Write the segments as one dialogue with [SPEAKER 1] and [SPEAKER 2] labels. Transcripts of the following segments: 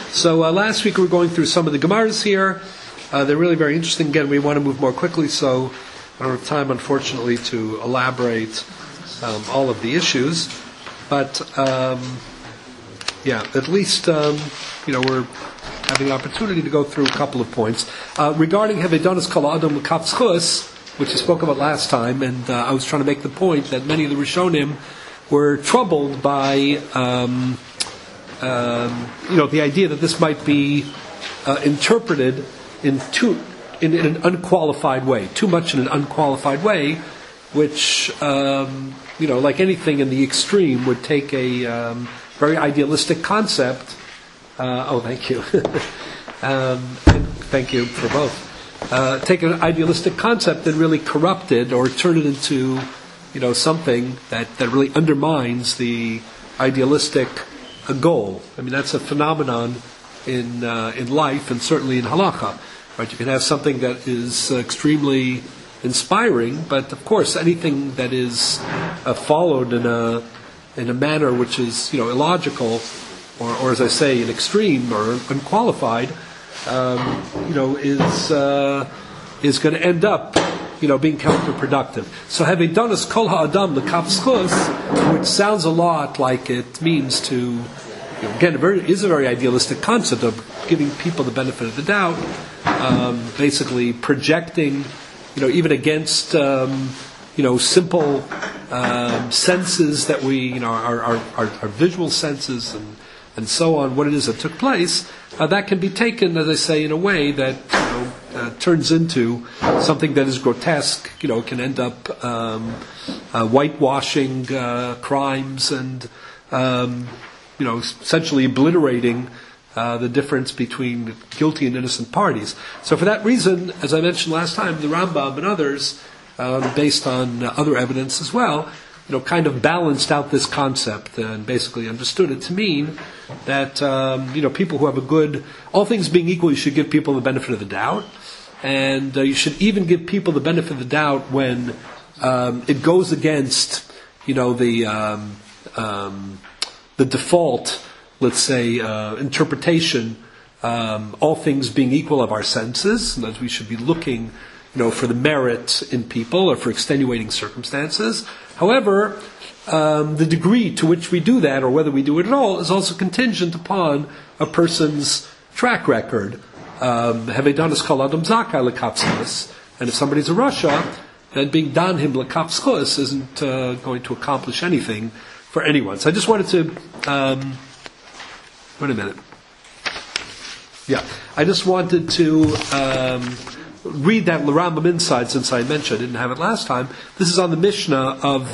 [SPEAKER 1] So last week we were going through some of the Gemaras here. They're really very interesting. Again, we want to move more quickly, so I don't have time, unfortunately, to elaborate all of the issues. But at least we're having an opportunity to go through a couple of points regarding Hevedonis Kol Adam L'Kaf Zchus, which we spoke about last time, and I was trying to make the point that many of the Rishonim were troubled by the idea that this might be interpreted in an unqualified way, too much in an unqualified way, which like anything in the extreme would take a very idealistic concept. Thank you. Thank you for both. Take an idealistic concept and really corrupt it or turn it into something that really undermines the idealistic goal. I mean, that's a phenomenon in life and certainly in halacha. Right? You can have something that is extremely inspiring, but of course anything that is followed in a manner which is illogical, or as I say, an extreme or unqualified, is going to end up being counterproductive. So having done as kol ha'adam l'kaf zchus, which sounds a lot like it means to, again, is a very idealistic concept of giving people the benefit of the doubt, basically projecting, even against, simple senses that we, our visual senses and so on, what it is that took place, that can be taken, as I say, in a way that turns into something that is grotesque. Can end up whitewashing crimes and essentially obliterating the difference between guilty and innocent parties. So for that reason, as I mentioned last time, the Rambam and others, based on other evidence as well, kind of balanced out this concept and basically understood it to mean that, people who have a good, all things being equal, you should give people the benefit of the doubt. And you should even give people the benefit of the doubt when it goes against, the default, let's say, interpretation, all things being equal of our senses, and that we should be looking, for the merit in people or for extenuating circumstances. However, the degree to which we do that, or whether we do it at all, is also contingent upon a person's track record. Hevedonis Kol Adam Zakai L'Kaf Zchus, and if somebody's a Rasha, then being dan him L'Kaf Zchus isn't going to accomplish anything for anyone. So I just wanted to wait a minute. Yeah, I just wanted to read that Rambam inside, since I mentioned I didn't have it last time. This is on the Mishnah of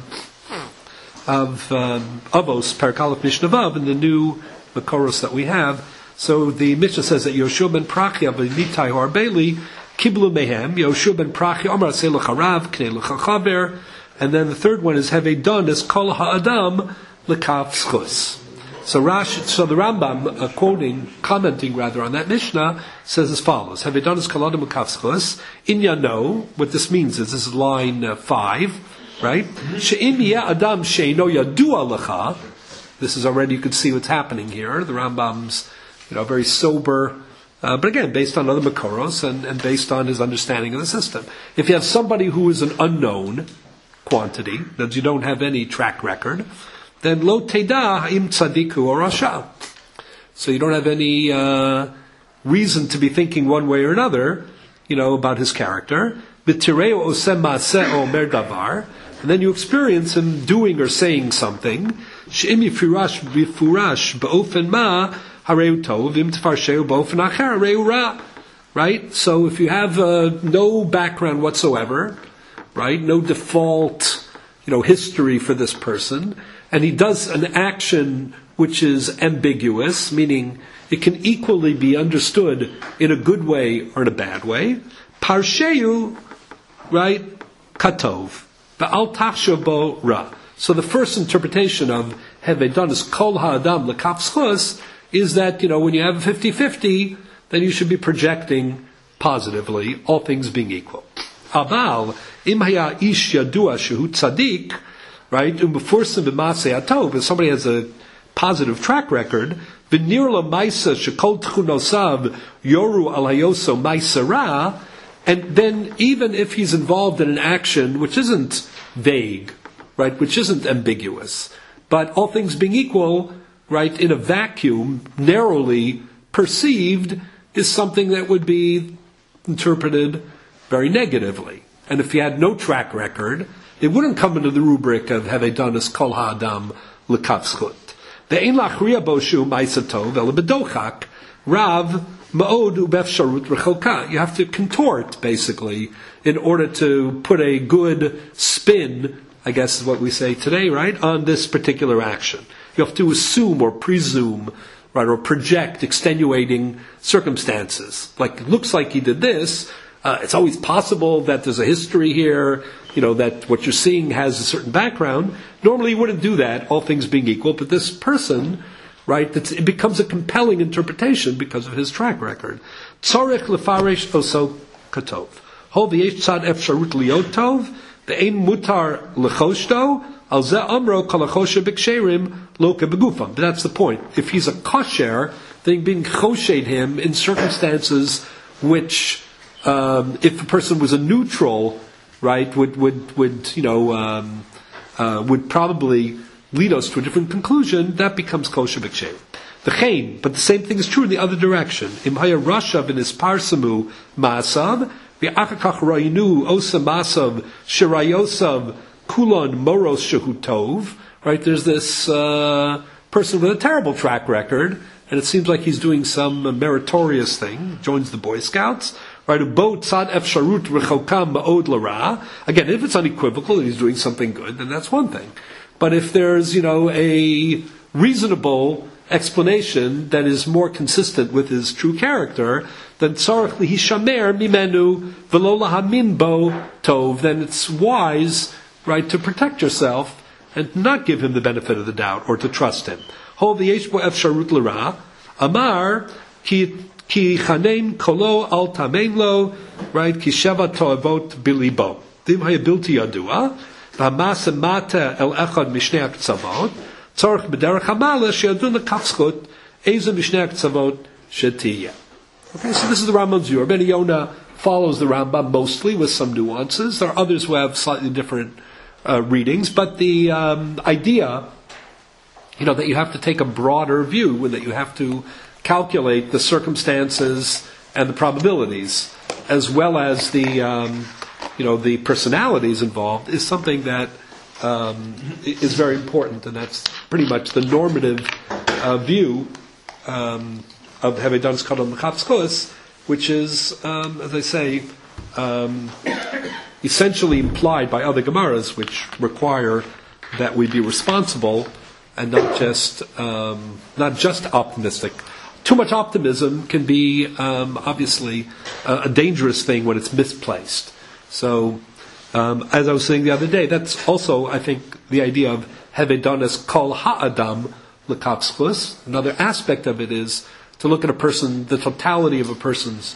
[SPEAKER 1] Avos, Perek Aleph Mishnah Vav, in the new Makoros that we have. So the Mishnah says that Yoshua ben Prachia ben Mitai or Arbeli Kiblu Mehem, Yoshua ben Prachia Omar Aseh L'Charav, Knei L'Chachaver, and then the third one is Hevedon is Kol Ha'adam L'Kaf Zchus. So the Rambam, commenting on that Mishnah, says as follows: Hevedon is Kol Ha'adam L'Kaf Zchus. Inyano, what this means is, this is line 5, right? She'im yeh Adam she'ino yadua lecha. This is already, you can see what's happening here. The Rambam's very sober, but again, based on other Makoros and based on his understanding of the system. If you have somebody who is an unknown quantity, that you don't have any track record, then lo teda im tzadiku or rasha. So you don't have any reason to be thinking one way or another, about his character. B'tireo osem maaseh omer davar, and then you experience him doing or saying something. She'im yifurash ba'ofen ma hareu tov im tfarsheu ba'ofen acher hareu ra. Right? So if you have no background whatsoever, right, no default, history for this person, and he does an action which is ambiguous, meaning it can equally be understood in a good way or in a bad way. Parsheu, right, katov, ba'al tachshav bo ra. So the first interpretation of Hevedon is Kol Ha'adam L'Kaf Zchus is that, when you have a 50-50, then you should be projecting positively, all things being equal. Abal, im haya ish yadua shehu tzadik, right? If somebody has a positive track record, V'nirla maisa shekol tchunosav yoru al hayoso maisara, and then even if he's involved in an action which isn't vague, right, which isn't ambiguous, but all things being equal, right, in a vacuum, narrowly perceived, is something that would be interpreted very negatively. And if he had no track record, it wouldn't come into the rubric of Hevedanis Kol Ha'adam L'Kavschut. Ve'en lachriya bo shu ma'isa tov ela bedochak rav ma'od ubefsharut rechoka. You have to contort, basically, in order to put a good spin, I guess is what we say today, right, on this particular action. You have to assume or presume, right, or project extenuating circumstances. Like, it looks like he did this. It's always possible that there's a history here, that what you're seeing has a certain background. Normally you wouldn't do that, all things being equal, but this person, right, it becomes a compelling interpretation because of his track record. Tzorech lefaresh oso katov. Hol v'yesh tzad efsharut liot tov, ve'ein mutar lechoshto, al ze amro kalachoshe b'ksherim loke begufam. But that's the point. If he's a kosher, then being choshed him in circumstances which, if a person was a neutral, right, would probably lead us to a different conclusion, that becomes kosher b'ksherim. V'chein, but the same thing is true in the other direction. Im haya rashav in his parsamu ma'asav, v'achakach ra'inu osa ma'asav shirayosav kulon moros shehu tov. Right, there's this person with a terrible track record, and it seems like he's doing some meritorious thing, joins the Boy Scouts. Right, bo tzad efsharut rechokam ma'od lara. Again, if it's unequivocal that he's doing something good, then that's one thing. But if there's, a reasonable explanation that is more consistent with his true character, then tzarech lihishamer mimenu v'lo lahamin bo tov, then it's wise, right, to protect yourself and not give him the benefit of the doubt or to trust him. Hol v'yesh bo efsharut lara, amar ki chanein kolo al tamein lo, right, ki sheva to'avot bilibo. Dim hayabilti yadua, v'hamasa mata el echad mishnei ha'ktzavot, tzorech b'derech hamala she'adun l'kavschut, eza mishnei ha'ktzavot she'tiyah. Okay, so this is the Rambam's view. Rabbeinu Yonah follows the Rambam mostly with some nuances. There are others who have slightly different readings, but the idea, that you have to take a broader view, and that you have to calculate the circumstances and the probabilities, as well as the personalities involved, is something that is very important, and that's pretty much the normative view of Hevedanis Kadam L'Chavskos, which is, as I say, essentially implied by other Gemaras, which require that we be responsible and not just optimistic. Too much optimism can be obviously a dangerous thing when it's misplaced. So, as I was saying the other day, that's also, I think, the idea of Hevedanis Kol Ha'adam L'Kavschus. Another aspect of it is to look at a person, the totality of a person's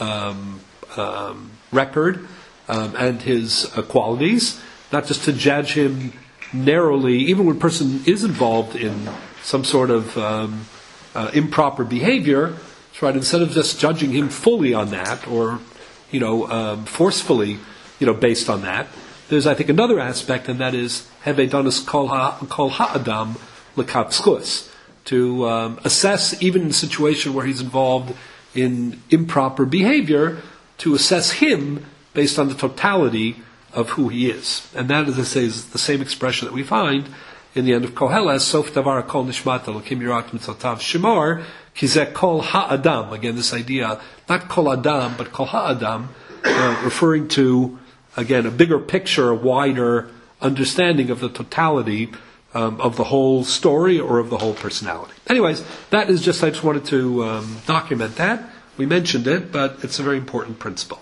[SPEAKER 1] record and his qualities, not just to judge him narrowly, even when a person is involved in some sort of improper behavior, right? Instead of just judging him fully on that, or forcefully, based on that, there's, I think, another aspect, and that is Hevedanis Kol Ha'adam L'Kavschus, to assess, even in a situation where he's involved in improper behavior, to assess him based on the totality of who he is. And that, as I say, is the same expression that we find in the end of Koheles, Sof Davar Kol Nishmat Elokim Yirat Mitzotav Shemar, Kizeh Kol Ha'adam. Again, this idea, not Kol Adam, but Kol Ha'adam, referring to, again, a bigger picture, a wider understanding of the totality of the whole story or of the whole personality. Anyways, I just wanted to document that. We mentioned it, but it's a very important principle.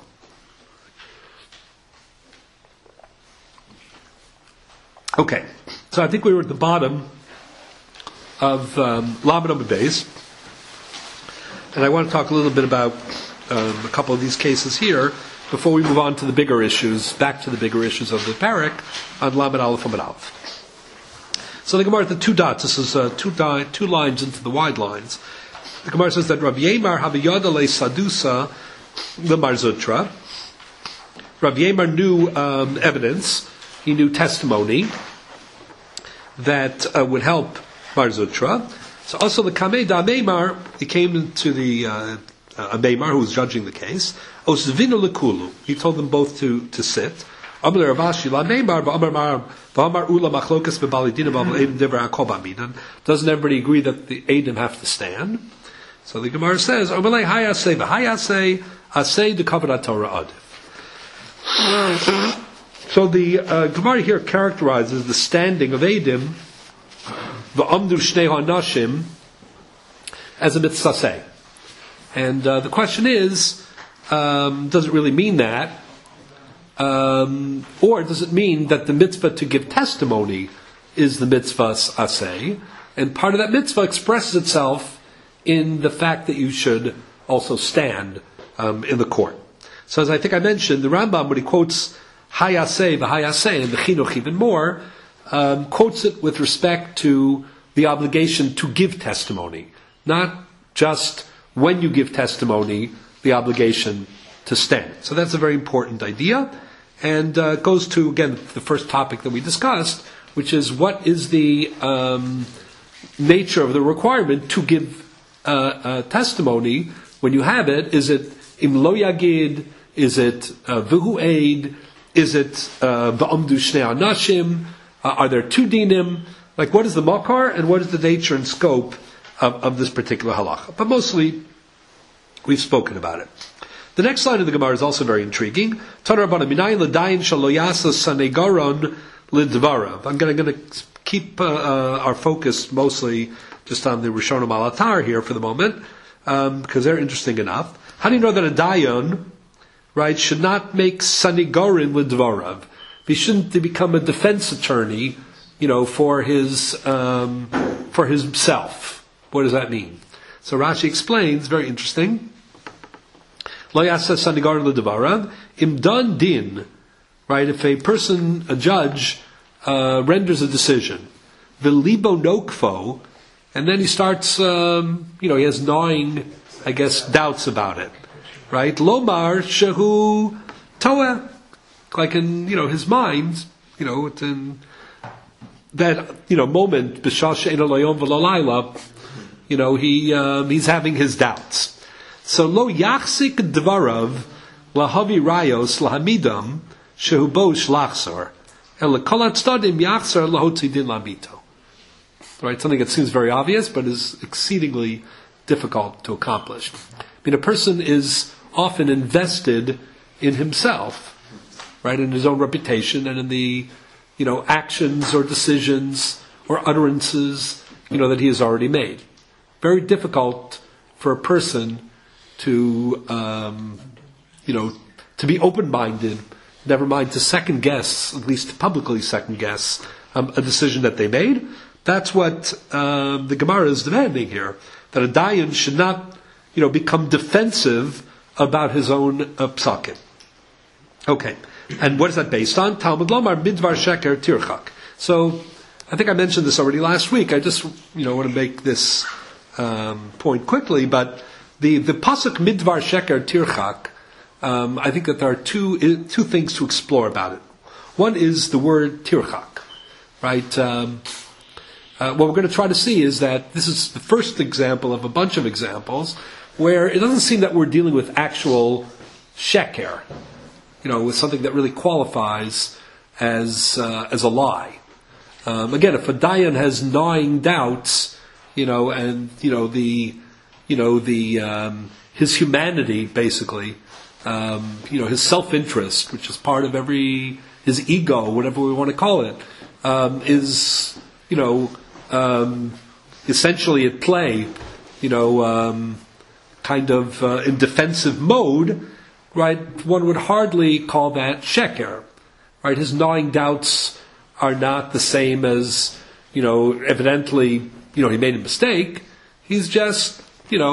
[SPEAKER 1] Okay, so I think we were at the bottom of Lamed Amud Beis, and I want to talk a little bit about a couple of these cases here before we move on to the bigger issues, back to the bigger issues of the parak on Lamed Aleph Amud Aleph. So the Gemara, the two dots, this is two lines into the wide lines. The Gemara says that Rav Yemar Haviyada Le Sadusa the Marzutra. Rav Yemar knew evidence, he knew testimony that would help Marzutra. So also the Kamei da Meimar, he came to the Meimar who was judging the case. Osvinu lekulu, he told them both to sit. Amar Ravashi la Meimar v'amar ula machlokas bebalidina v'aval divrei hakol b'aminan. Doesn't everybody agree that the Eidim have to stand? So the Gemara says, Omelei hayasei v'hayasei asei dekavad Torah adif. So the Gemara here characterizes the standing of Eidim v'amdu shnei ha'nashim as a mitzvah. And the question is, does it really mean that? Or does it mean that the mitzvah to give testimony is the mitzvah aseh? And part of that mitzvah expresses itself in the fact that you should also stand in the court. So as I think I mentioned, the Rambam, when he quotes hayaseh v'hayaseh, and the chinuch even more, quotes it with respect to the obligation to give testimony, not just when you give testimony, the obligation to stand. So that's a very important idea, and goes to, again, the first topic that we discussed, which is what is the nature of the requirement to give testimony when you have it. Is it im lo yagid? Is it v'hu eid? Is it v'amdu shnei anashim? Are there two dinim? Like, what is the makar and what is the nature and scope of this particular halacha? But mostly, we've spoken about it. The next line of the Gemara is also very intriguing. I'm going to keep our focus mostly just on the Rishonim Alatar here for the moment, because they're interesting enough. How do you know that a dayan, right, should not make sanigorin l'dvarav? He shouldn't become a defense attorney, for himself. What does that mean? So Rashi explains, very interesting. Lo yasa sanigorin l'dvarav imdan din, right? If a judge, renders a decision, v'libo nokfo, and then he starts, he has gnawing, doubts about it, right? Lomar shehu toeh, like in, his mind, it's in that, moment, b'shah she'eino layom v'lo layla, he's having his doubts. So lo yachzik dvarav lahavi rayos lahamidam shehu bo shlachsor el kolat stadim yachsor lahotzi din lamito. Right, something that seems very obvious, but is exceedingly difficult to accomplish. A person is often invested in himself, right, in his own reputation and in the, actions or decisions or utterances, that he has already made. Very difficult for a person to, to be open-minded, never mind to second guess, at least publicly second guess, a decision that they made. That's what the Gemara is demanding here, that a dayan should not, become defensive about his own psakim. Okay, and what is that based on? Talmud Lomar midvar sheker tirchak. So, I think I mentioned this already last week. I just, want to make this point quickly, but the pasuk midvar sheker tirchak, I think that there are two things to explore about it. One is the word tirchak, right? What we're going to try to see is that this is the first example of a bunch of examples where it doesn't seem that we're dealing with actual sheker, with something that really qualifies as a lie. Again, if a dayan has gnawing doubts, and his humanity basically, his self-interest, which is part of his ego, whatever we want to call it, is essentially at play, in defensive mode, right? One would hardly call that sheker, right? His gnawing doubts are not the same as, evidently, he made a mistake. He's just,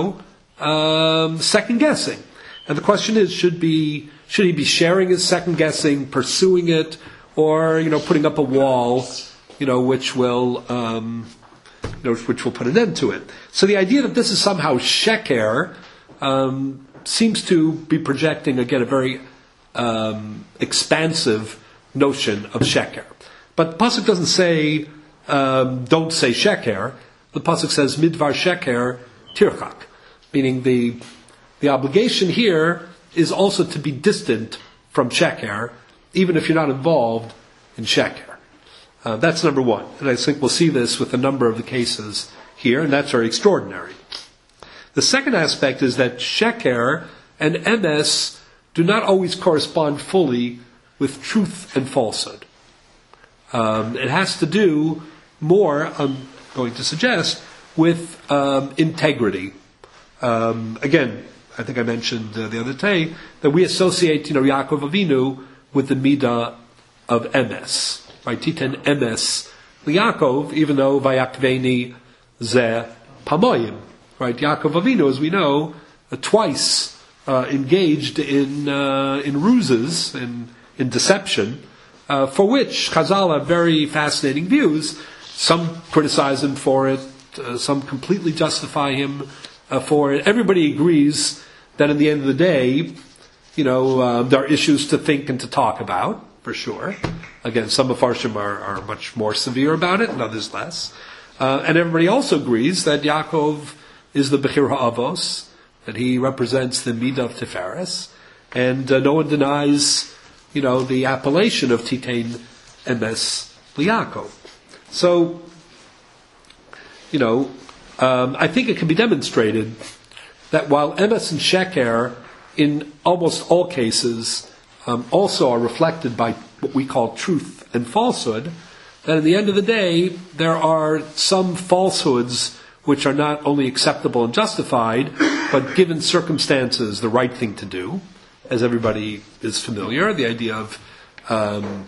[SPEAKER 1] second guessing. And the question is, should he be sharing his second guessing, pursuing it, or, putting up a wall, which will put an end to it. So the idea that this is somehow sheker seems to be projecting, again, a very expansive notion of sheker. But the pasuk doesn't say, don't say sheker. The pasuk says, midvar sheker tirchak, meaning the obligation here is also to be distant from sheker, even if you're not involved in sheker. That's number one. And I think we'll see this with a number of the cases here, and that's very extraordinary. The second aspect is that sheker and emes do not always correspond fully with truth and falsehood. It has to do more, I'm going to suggest, with integrity. Again, I think I mentioned the other day that we associate, Yaakov Avinu with the midah of emes. Right? Titan emes liYaakov, even though vayakveni ze pamoyim. Right? Yaakov Avinu, as we know, twice engaged in ruses, in deception, for which Chazal have very fascinating views. Some criticize him for it, some completely justify him for it. Everybody agrees that in the end of the day, there are issues to think and to talk about, for sure. Again, some Mefarshim are much more severe about it, and others less. And everybody also agrees that Yaakov is the Bechir HaAvos, that he represents the Midah of Tiferes, and no one denies, the appellation of Titain Emes liYaakov. So, I think it can be demonstrated that while Emes and Sheker, in almost all cases, also are reflected by what we call truth and falsehood, that at the end of the day, there are some falsehoods which are not only acceptable and justified, but given circumstances, the right thing to do, as everybody is familiar, the idea of, Shalom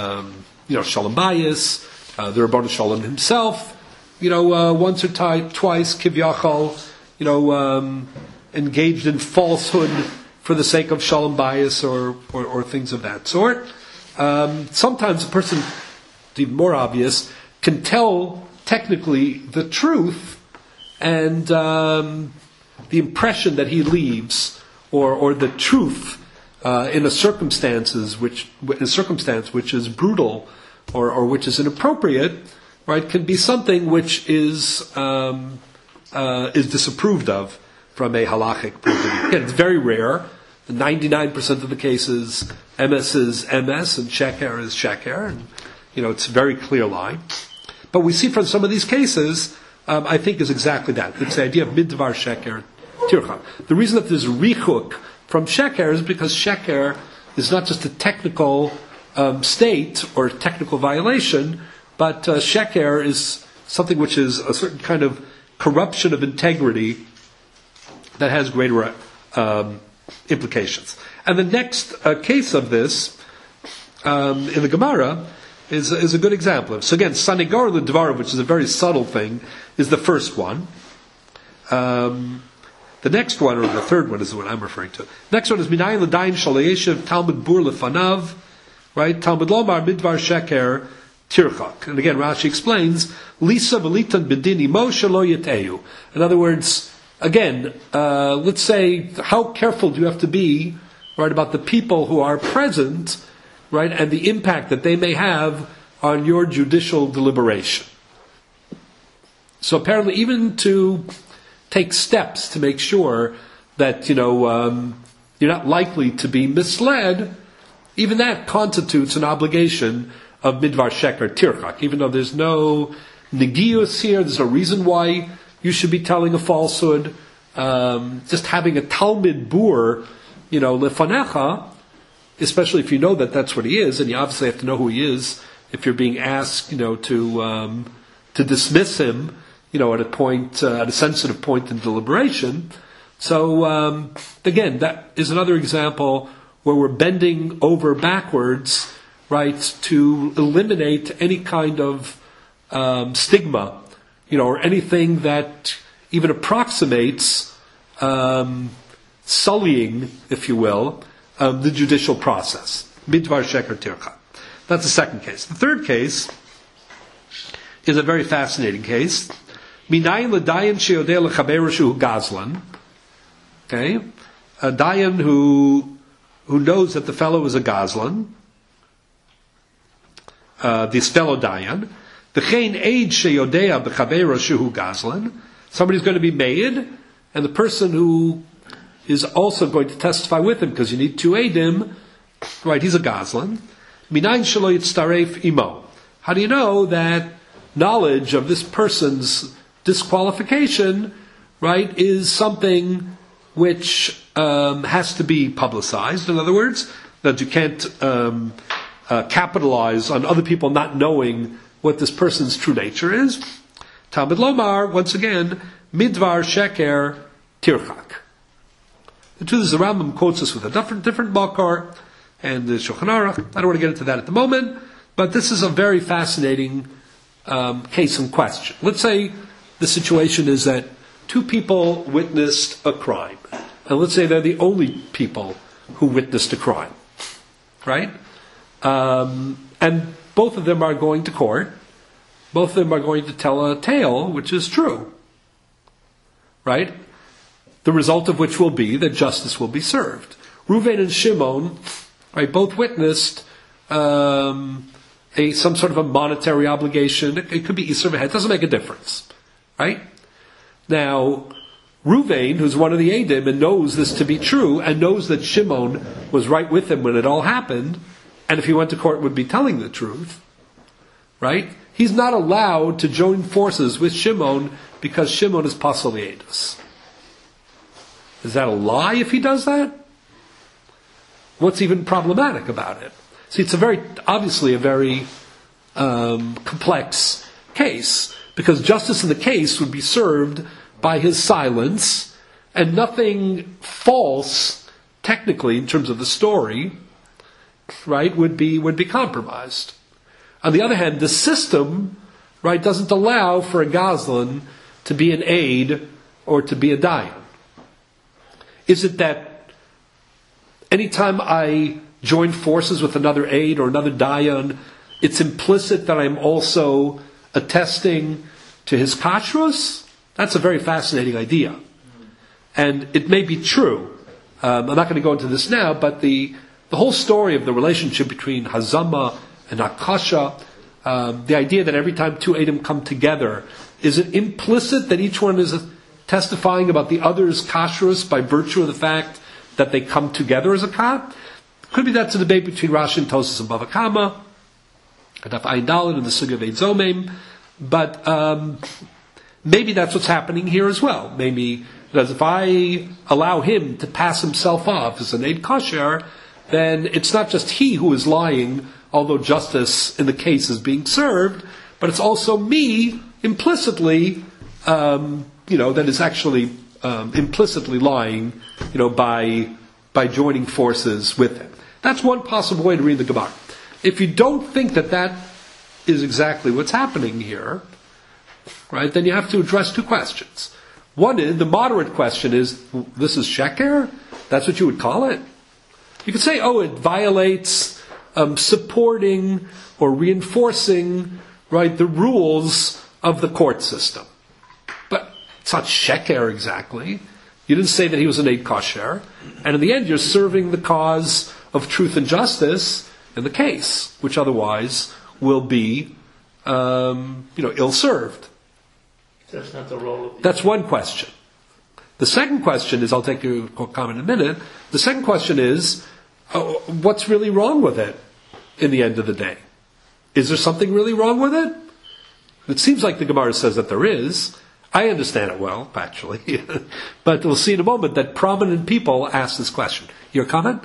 [SPEAKER 1] Bayis, the Rabbanu Shalom himself, once or twice, Kivyachal, engaged in falsehood for the sake of Shalom Bayis or things of that sort. Sometimes a person, even more obvious, can tell technically the truth and the impression that he leaves, or the truth in a circumstance which is brutal or which is inappropriate, right, can be something which is disapproved of from a halachic point of view. Again, it's very rare. 99% of the cases, emes is emes and sheker is sheker, and it's a very clear line. But we see from some of these cases, I think, is exactly that. It's the idea of midvar sheker tirchak. The reason that there's richuk from sheker is because sheker is not just a technical state or a technical violation, but sheker is something which is a certain kind of corruption of integrity that has greater implications. And the next case of this in the Gemara is a good example. So again, Sanigor L'Dvarav, which is a very subtle thing, is the first one. The next one, or the third one, is the one I'm referring to. Next one is Minayin L'Dayin Shalayeshev Talmud Bur Lefanav, right? Talmud Lomar Midvar Sheker Tirchak. And again, Rashi explains, Lisa Velitan Bedini Moshe Lo Yeteyu. In other words, again, let's say, how careful do you have to be, right, about the people who are present, right, and the impact that they may have on your judicial deliberation. So apparently, even to take steps to make sure that, you're not likely to be misled, even that constitutes an obligation of midvar sheker tirchak. Even though there's no negius here, there's no reason why you should be telling a falsehood. Just having a Talmud bur, lefanecha, especially if you know that that's what he is, and you obviously have to know who he is if you're being asked, to dismiss him, at a sensitive point in deliberation. So again, that is another example where we're bending over backwards, right, to eliminate any kind of stigma, or anything that even approximates sullying, if you will, the judicial process. Midvar sheker tircha. That's the second case. The third case is a very fascinating case. Minayin l'dayan she'odeh l'chaber shehu gazlan. Okay, a dayan who knows that the fellow is a gazlan. This fellow dayan. V'chein eid she'odeh b'chaber shehu gazlan. Somebody's going to be made, and the person who is also going to testify with him, because you need two eidim, right? He's a gazlan. Minayin shelo yitztaref imo. How do you know that knowledge of this person's disqualification, right, is something which has to be publicized? In other words, that you can't capitalize on other people not knowing what this person's true nature is. Talmud Lomar, once again, midvar sheker tirchak. The truth is, the Rambam quotes us with a different makar, and the Shulchan Aruch. I don't want to get into that at the moment, but this is a very fascinating case in question. Let's say the situation is that two people witnessed a crime, and let's say they're the only people who witnessed a crime, right? And both of them are going to court. Both of them are going to tell a tale which is true, right? The result of which will be that justice will be served. Reuven and Shimon, right, both witnessed some sort of a monetary obligation. It could be Isser V'Het. It doesn't make a difference, right? Now, Reuven, who's one of the Eidim and knows this to be true, and knows that Shimon was right with him when it all happened, and if he went to court would be telling the truth, right? He's not allowed to join forces with Shimon because Shimon is Pasal Yedus. Is that a lie if he does that? What's even problematic about it? See, it's obviously a very complex case, because justice in the case would be served by his silence, and nothing false, technically, in terms of the story, right, would be compromised. On the other hand, the system, right, doesn't allow for a Gazlan to be an aid or to be a dayan. Is it that anytime I join forces with another aid or another dayan, it's implicit that I'm also attesting to his kashrus? That's a very fascinating idea. And it may be true. I'm not going to go into this now, but the whole story of the relationship between Hazama and Akasha, the idea that every time two Eidim come together, is it implicit that each one is testifying about the other's kashrus by virtue of the fact that they come together as a kat? Could be that's a debate between Rashi and Tosas and Bava Kama, and Ayin Daled and the Sugya of Eid Zomim, but maybe that's what's happening here as well. Maybe because if I allow him to pass himself off as an Eid Kasher, then it's not just he who is lying, although justice in the case is being served, but it's also me implicitly, that is actually implicitly lying, by joining forces with him. That's one possible way to read the Gemara. If you don't think that is exactly what's happening here, right, then you have to address two questions. One is, the moderate question is, this is sheker? That's what you would call it? You could say, it violates supporting or reinforcing, right, the rules of the court system. But it's not sheker exactly. You didn't say that he was an Eid Kasher. And in the end, you're serving the cause of truth and justice in the case, which otherwise will be, ill-served.
[SPEAKER 2] That's not the role of...
[SPEAKER 1] That's one question. The second question is, I'll take your comment in a minute, the second question is, what's really wrong with it in the end of the day? Is there something really wrong with it? It seems like the Gemara says that there is. I understand it well, actually. But we'll see in a moment that prominent people ask this question. Your comment?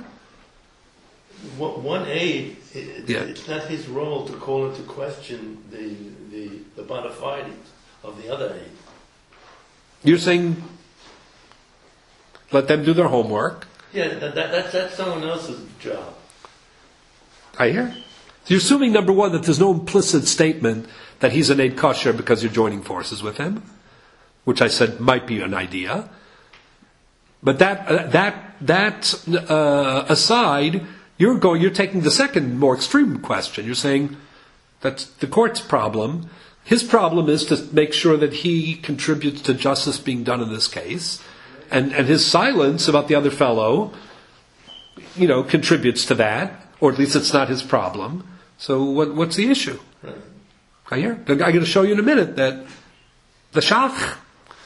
[SPEAKER 2] One aid, it's not his role to call into question the bona fides of the other aid.
[SPEAKER 1] You're saying let them do their homework?
[SPEAKER 2] Yeah, that's someone else's job.
[SPEAKER 1] I hear. So you're assuming, number one, that there's no implicit statement that he's an Eid Kasher because you're joining forces with him, which I said might be an idea. But that aside, you're taking the second, more extreme question. You're saying that's the court's problem His problem is to make sure that he contributes to justice being done in this case, and his silence about the other fellow, contributes to that, or at least it's not his problem. So what's the issue? Right. I'm going to show you in a minute that the Shach,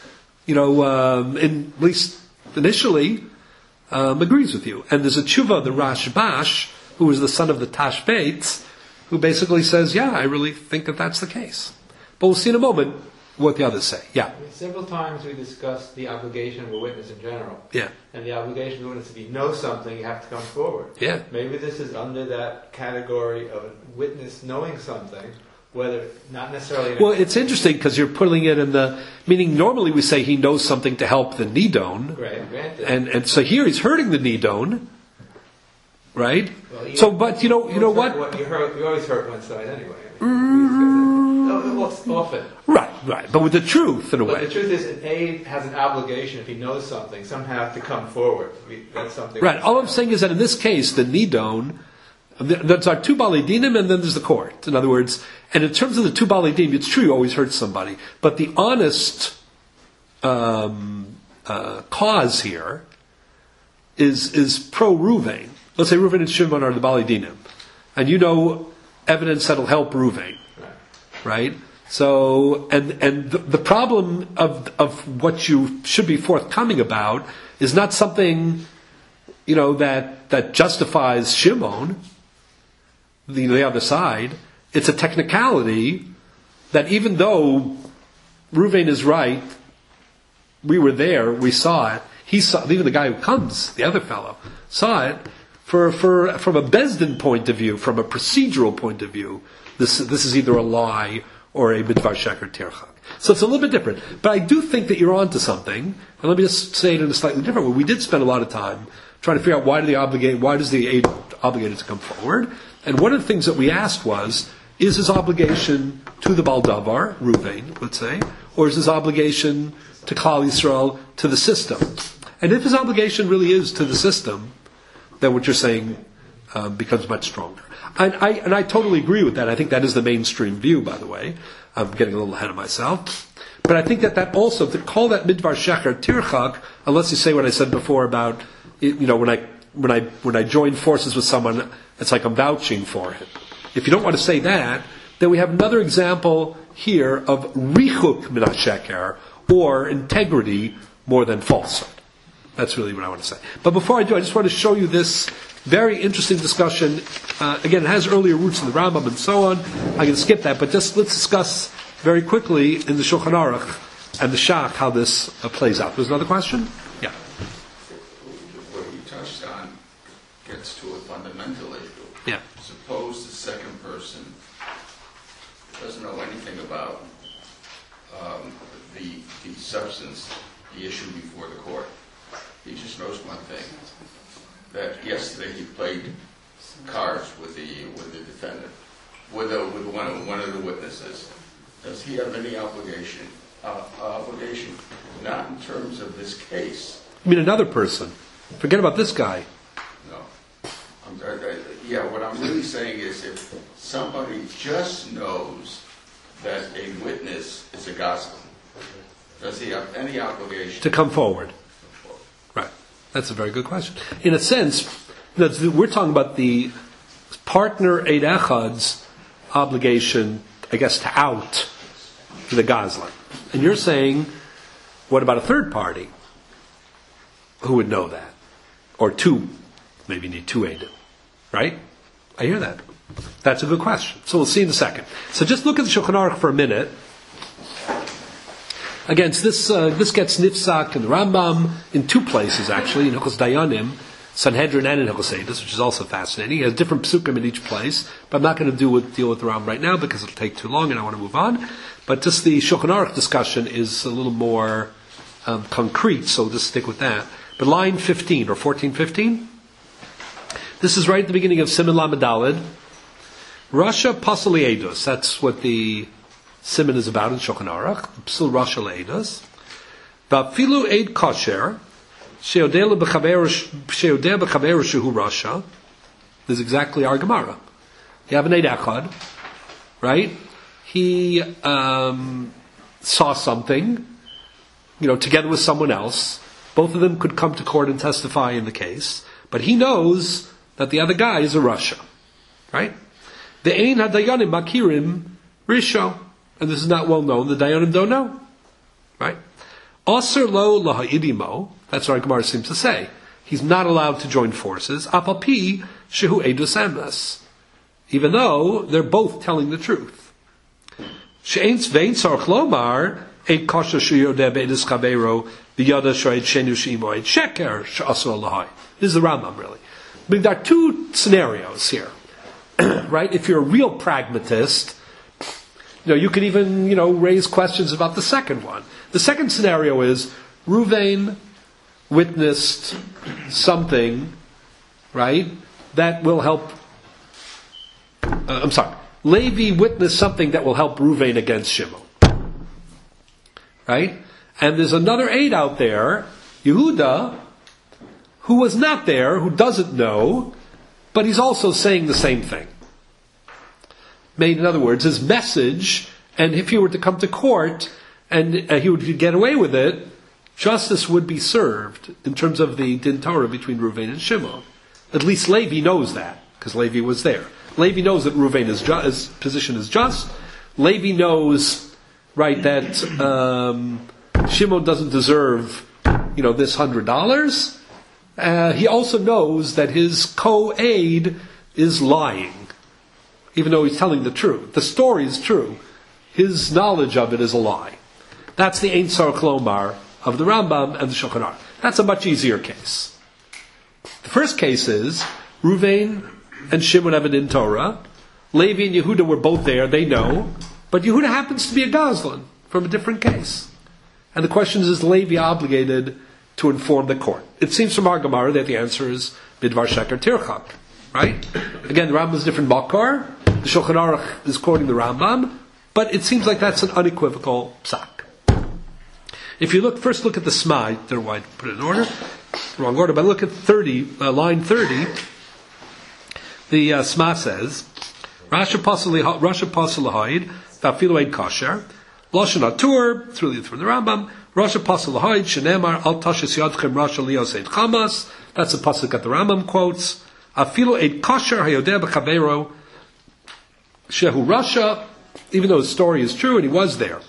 [SPEAKER 1] at least initially, agrees with you. And there's a tshuva, the Rashbash, who is the son of the Tashbates, who basically says, yeah, I really think that that's the case. But we'll see in a moment what the others say. Yeah.
[SPEAKER 3] Several times we discussed the obligation of a witness in general.
[SPEAKER 1] Yeah.
[SPEAKER 3] And the obligation of a witness, if you know something, you have to come forward.
[SPEAKER 1] Yeah.
[SPEAKER 3] Maybe this is under that category of a witness knowing something, whether not necessarily...
[SPEAKER 1] Well, it's interesting because you're putting it in meaning normally we say he knows something to help the Nidon.
[SPEAKER 3] Right, granted.
[SPEAKER 1] And so here he's hurting the Nidon, right? Well, but you know what?
[SPEAKER 3] You always hurt one side anyway. Often.
[SPEAKER 1] Right. But with the truth, in a way.
[SPEAKER 3] But the truth is, an aide has an obligation, if he knows something, somehow to come forward. That's something.
[SPEAKER 1] Right. All I'm saying is that in this case, the Nidon, there's our two Bali Dinim and then there's the court. In other words, and in terms of the two Bali Dinim, it's true you always hurt somebody. But the honest cause here is pro Ruvain. Let's say Ruvain and Shimon are the Bali Dinim. And evidence that'll help Ruvain. Right? So, and the problem of what you should be forthcoming about is not something, that justifies Shimon, the other side. It's a technicality that even though Ruvain is right, we were there, we saw it, he saw, even the guy who comes, the other fellow, saw it, from a Bezdin point of view, from a procedural point of view, this is either a lie or a midvar sheker tirchak. So it's a little bit different. But I do think that you're onto something. And let me just say it in a slightly different way. We did spend a lot of time trying to figure out why does the aide obligated to come forward? And one of the things that we asked was, is his obligation to the Baldavar, Ruvain, let's say, or is his obligation to Klal Yisrael, to the system? And if his obligation really is to the system, then what you're saying becomes much stronger. And I totally agree with that. I think that is the mainstream view, by the way. I'm getting a little ahead of myself. But I think that also, to call that midvar sheker tirchak, unless you say what I said before about, when I join forces with someone, it's like I'm vouching for it. If you don't want to say that, then we have another example here of richuk min hasheker, or integrity more than falsehood. That's really what I want to say. But before I do, I just want to show you this very interesting discussion. Again, it has earlier roots in the Rambam and so on. I can skip that, but just let's discuss very quickly in the Shulchan Aruch and the Shach how this plays out. There's another question? Yeah.
[SPEAKER 4] What you touched on gets to a fundamental issue.
[SPEAKER 1] Yeah.
[SPEAKER 4] Suppose the second person doesn't know anything about the substance, the issue before the court. He just knows one thing. That yesterday he played cards with the defendant, with one of the witnesses. Does he have any obligation? Obligation, not in terms of this case.
[SPEAKER 1] You mean another person? Forget about this guy.
[SPEAKER 4] No. What I'm really saying is, if somebody just knows that a witness is a gospel, does he have any obligation
[SPEAKER 1] to come forward? Right. That's a very good question. In a sense, we're talking about the partner Eid Echad's obligation, I guess, to out the Gazlan. And you're saying, what about a third party who would know that? Or two, maybe you need two Eidim. Right? I hear that. That's a good question. So we'll see in a second. So just look at the Shulchan Aruch for a minute. Again, this gets nifsak in the Rambam in two places, actually, in Hilchos Dayanim, Sanhedrin, and in Hilchos Eidos, which is also fascinating. He has different psukim in each place, but I'm not going to deal with the Rambam right now because it'll take too long and I want to move on. But just the Shulchan Aruch discussion is a little more concrete, so we'll just stick with that. But line 15, or 14:15, this is right at the beginning of Siman Lamed Daled. Rasha Pasali Eidos, that's what the Siman is about in Shulchan Aruch. Psul Rasha Eidos. Va'afilu Eid Kosher, she'odeh b'chaveru shehu Rasha. This is exactly our Gemara. You have an Eid Echad, right? he saw something, together with someone else. Both of them could come to court and testify in the case, but he knows that the other guy is a Rasha, right? The Ein HaDayanim Makirim Risho, and this is not well known. The Dayanim don't know, right? Aser lo laha'idimo. That's what our Gemara seems to say. He's not allowed to join forces. Apapi shehu edus emes, even though they're both telling the truth. She'ein vein sarch lomar ein kasha sheyodeh be'edus chavero v'yada shoed shenu she'imoed sheker she'asu alahai. This is the Rambam, really. I mean, there are two scenarios here, right? If you're a real pragmatist, you can even, raise questions about the second one. The second scenario is Ruvain witnessed something, right, that will help. Levi witnessed something that will help Ruvain against Shimon, right? And there's another aide out there, Yehuda, who was not there, who doesn't know, but he's also saying the same thing. In other words, his message, and if he were to come to court and he would get away with it, justice would be served in terms of the din Torah between Reuven and Shimon. At least Levi knows that, because Levi was there. Levi knows that Reuven's his position is just. Levi knows, right, that Shimon doesn't deserve, this $100. He also knows that his co-aide is lying, even though he's telling the truth. The story is true. His knowledge of it is a lie. That's the Ein Sarach Lomar of the Rambam and the Shulchan Aruch. That's a much easier case. The first case is Reuven and Shimon have a din Torah. Levi and Yehuda were both there, they know. But Yehuda happens to be a Gazlan from a different case. And the question is Levi obligated to inform the court? It seems from our Gemara that the answer is Bidvar Sheker Tirchak. Right? Again, the Rambam is different makar. The Shulchan Aruch is quoting the Rambam, but it seems like that's an unequivocal psak. If you first look at the Sma, I don't know why I put it in order, wrong order, but look at line 30, the Sma says, Rasha Pasal Lahayid, Vafilo Eid Kasher, Lashon Atur, through the Rambam, Rasha Pasal Lahayid, Shenemar, Al Tashis Yadchem Rasha Lios Eid Chamas, that's the pasuk that the Rambam quotes, Afilo Eid Kasher Hayodeh B'Chavero, Shehu Rasha, even though his story is true and he was there.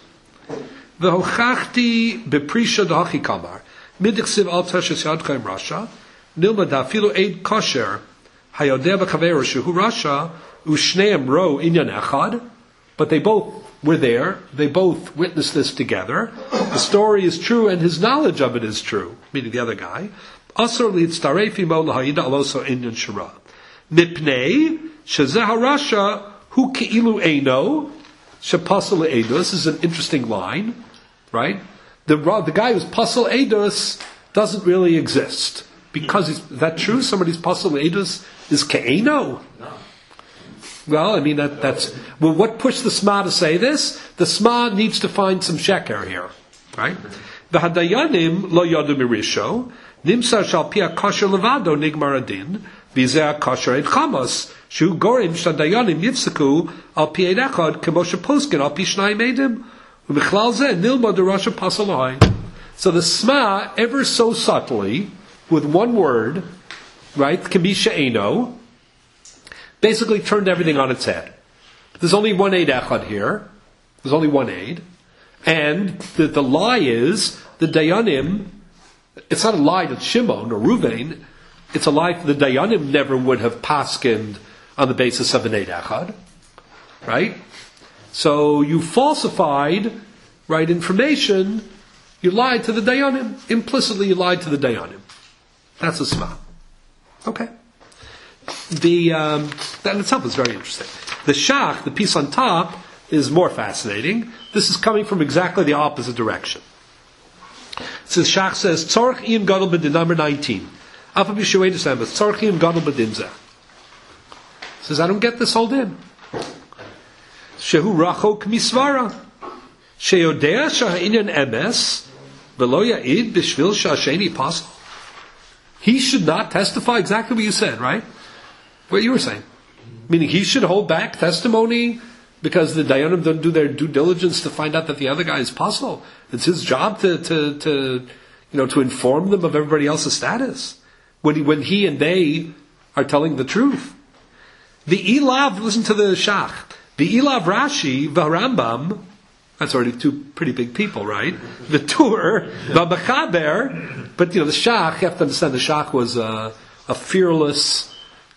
[SPEAKER 1] V'hochachti beprisha d'hachi kamar midiksiv al tashes yadchem Rasha nilma da'afilu eid kosher hayodeh b'chavero shehu Rasha u'shneim ro inyan echad, but they both were there, they both witnessed this together. The story is true and his knowledge of it is true, meaning the other guy. Asur li'tztaref imo l'hayida aloso inyan shara mipnei shezeh Rasha hu ke'ilu eino shepasal eidus. This is an interesting line, right? The guy who's pasal eidus doesn't really exist. Because is that true? Somebody's pasal eidus is ke'eno? No. Well, I mean, that's... Well, what pushed the Sma to say this? The Sma needs to find some sheker here, right? V'hadayanim lo yadu mirisho nimsar shal pia kosher levado nigmar adin v'zeh kosher ed chamos shu gorim shadayanim yifsaku al pi ed echad kemo sheposkin al pi shnayim edim u'michlal zeh nilma derasha pasal lahai. So the Sma, ever so subtly, with one word, right, Kamisha Eino, basically turned everything on its head. There's only one aid echad here. There's only one aid. And the lie is, the Dayanim, it's not a lie to Shimon or Reuven, it's a lie the Dayanim never would have paskined on the basis of an aid echad. Right? So you falsified, right, information, you lied to the Dayanim. Implicitly you lied to the Dayanim. That's a Sma. Okay. That in itself is very interesting. The Shach, the piece on top, is more fascinating. This is coming from exactly the opposite direction. So the Shach says, Tzorach Ian Gadol B'din, number 19. Alpha B'Shuei December, Tzorach Ian Gadol B'din Zeh. Says, I don't get this whole din. Shehu Rachok Misvara. Sheyodea Shaha'inyan Emes, V'lo Ya'id B'Shvil Sha'asheni Pasal. He should not testify exactly what you said, right? What you were saying. Meaning he should hold back testimony because the Dayanim don't do their due diligence to find out that the other guy is puzzle. It's his job to inform them of everybody else's status when he and they are telling the truth. The Ilav, listen to the Shach. The Ilav Rashi, Rambam, that's already two pretty big people, right? The Tur, the Mechaber, but the Shach, you have to understand the Shach was a fearless,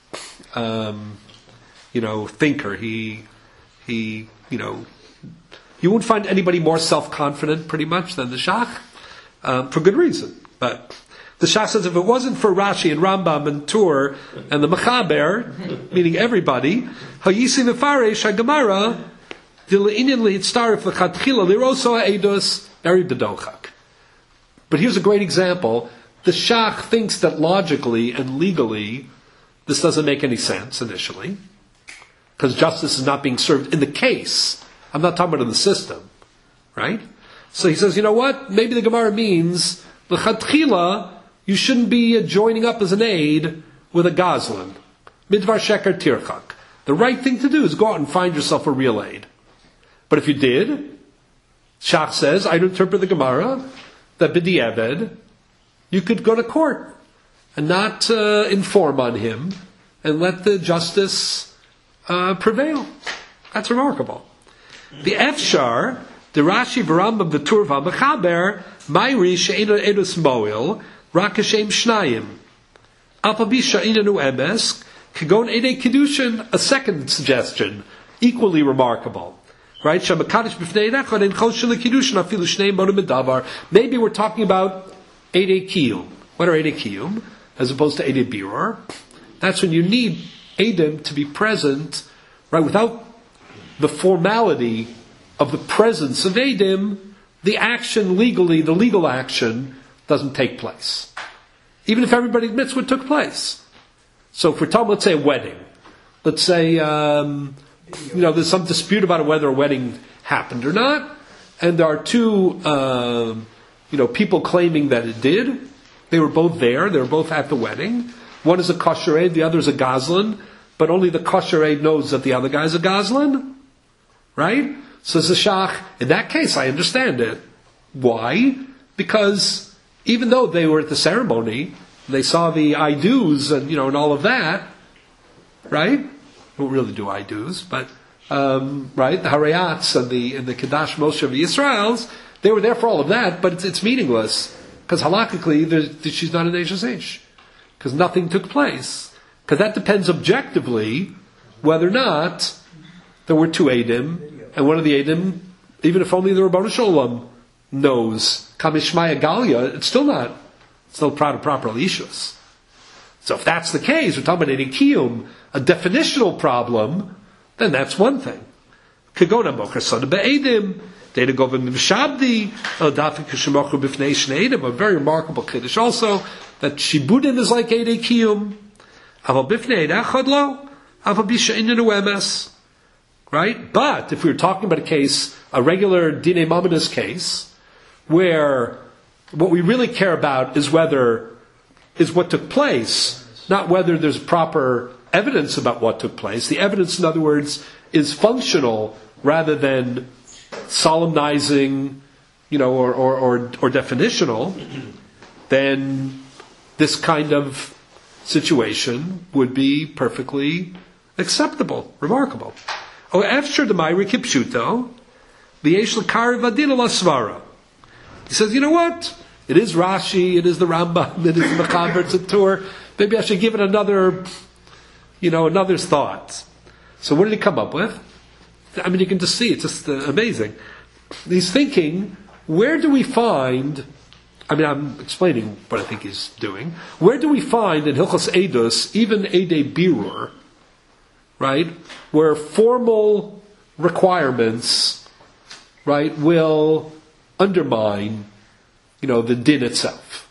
[SPEAKER 1] thinker. He, you won't find anybody more self-confident, pretty much, than the Shach, for good reason. But the Shach says if it wasn't for Rashi and Rambam and Tur and the Mechaber, meaning everybody, Hayisi Mefaresh HaGemara, but here's a great example. The Shach thinks that logically and legally this doesn't make any sense initially, because justice is not being served in the case. I'm not talking about in the system, right? So he says, you know what? Maybe the Gemara means l'chatchila you shouldn't be joining up as an aid with a gazlan. Midvar sheker tirchak. The right thing to do is go out and find yourself a real aid. But if you did, Shach says, I interpret the Gemara that b'di'eved, you could go to court and not inform on him and let the justice prevail. That's remarkable. The Efshar, the Rashi v'Rambam the Tur v'Mechaber, Mayri she'ena edus moil, rak hashem shnayim. Alpabi sha'inanu emes, kagon edei kiddushin, a second suggestion, equally remarkable. Right? Maybe we're talking about Eidei Kiyum. What are Eidei Kiyum? As opposed to Eidei Birur. That's when you need Eidim to be present, right? Without the formality of the presence of Eidim, the action legally, the legal action, doesn't take place. Even if everybody admits what took place. So if we're talking, let's say a wedding. Let's say, there's some dispute about whether a wedding happened or not, and there are two, people claiming that it did. They were both there. They were both at the wedding. One is a kosher aid, the other is a gazlan, but only the kosher aid knows that the other guy is a gazlan, right? So the Shach, in that case, I understand it. Why? Because even though they were at the ceremony, they saw the I do's and all of that, right? Don't really do I do's, but right, the Harayats and the Kedash Moshe of the Yisraels, they were there for all of that, but it's meaningless because halakhically she's not an Eish, because nothing took place. Because that depends objectively whether or not there were two Eidim, and one of the Eidim, even if only the Rabbanu Sholem knows Kamishmaya Galia, it's still properly issues. So if that's the case, we're talking about Eidei Kiyum, a definitional problem, then that's one thing. Kegona mocher sada be'edim, data govim m'shabdi, dafik k'shemocher b'fnei shnei edim, a very remarkable kiddush also, that shibudim is like Eidei Kiyum, aval b'fnei echad lo, aval b'sha'inenu emes. Right? But if we were talking about a regular Dinei Mamonos case, where what we really care about is what took place, not whether there's proper evidence about what took place. The evidence, in other words, is functional rather than solemnizing, or definitional. Then this kind of situation would be perfectly acceptable, remarkable. O efshar d'mayri kipshuto, v'yesh l'kari v'adina l'svara. He says, you know what? It is Rashi, it is the Rambam, it is the Mechaber, it's a Tur. Maybe I should give it another thought. So what did he come up with? I mean, you can just see, it's just amazing. He's thinking, where do we find, I'm explaining what I think he's doing. Where do we find in Hilchos Eidos, even Eidei Birur, right, where formal requirements, right, will undermine, the din itself?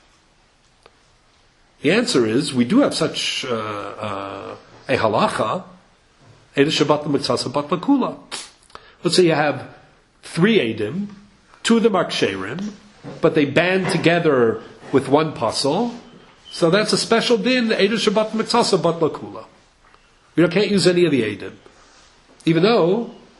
[SPEAKER 1] The answer is, we do have such a halacha, Eidos Shabbat L'Mitzasa Bat L'Kula. Let's say you have 3 Eidim, 2 of them are Ksherim, but they band together with one puzzle, so that's a special din, Eidos Shabbat L'Mitzasa Bat L'Kula. We can't use any of the Eidim. Even though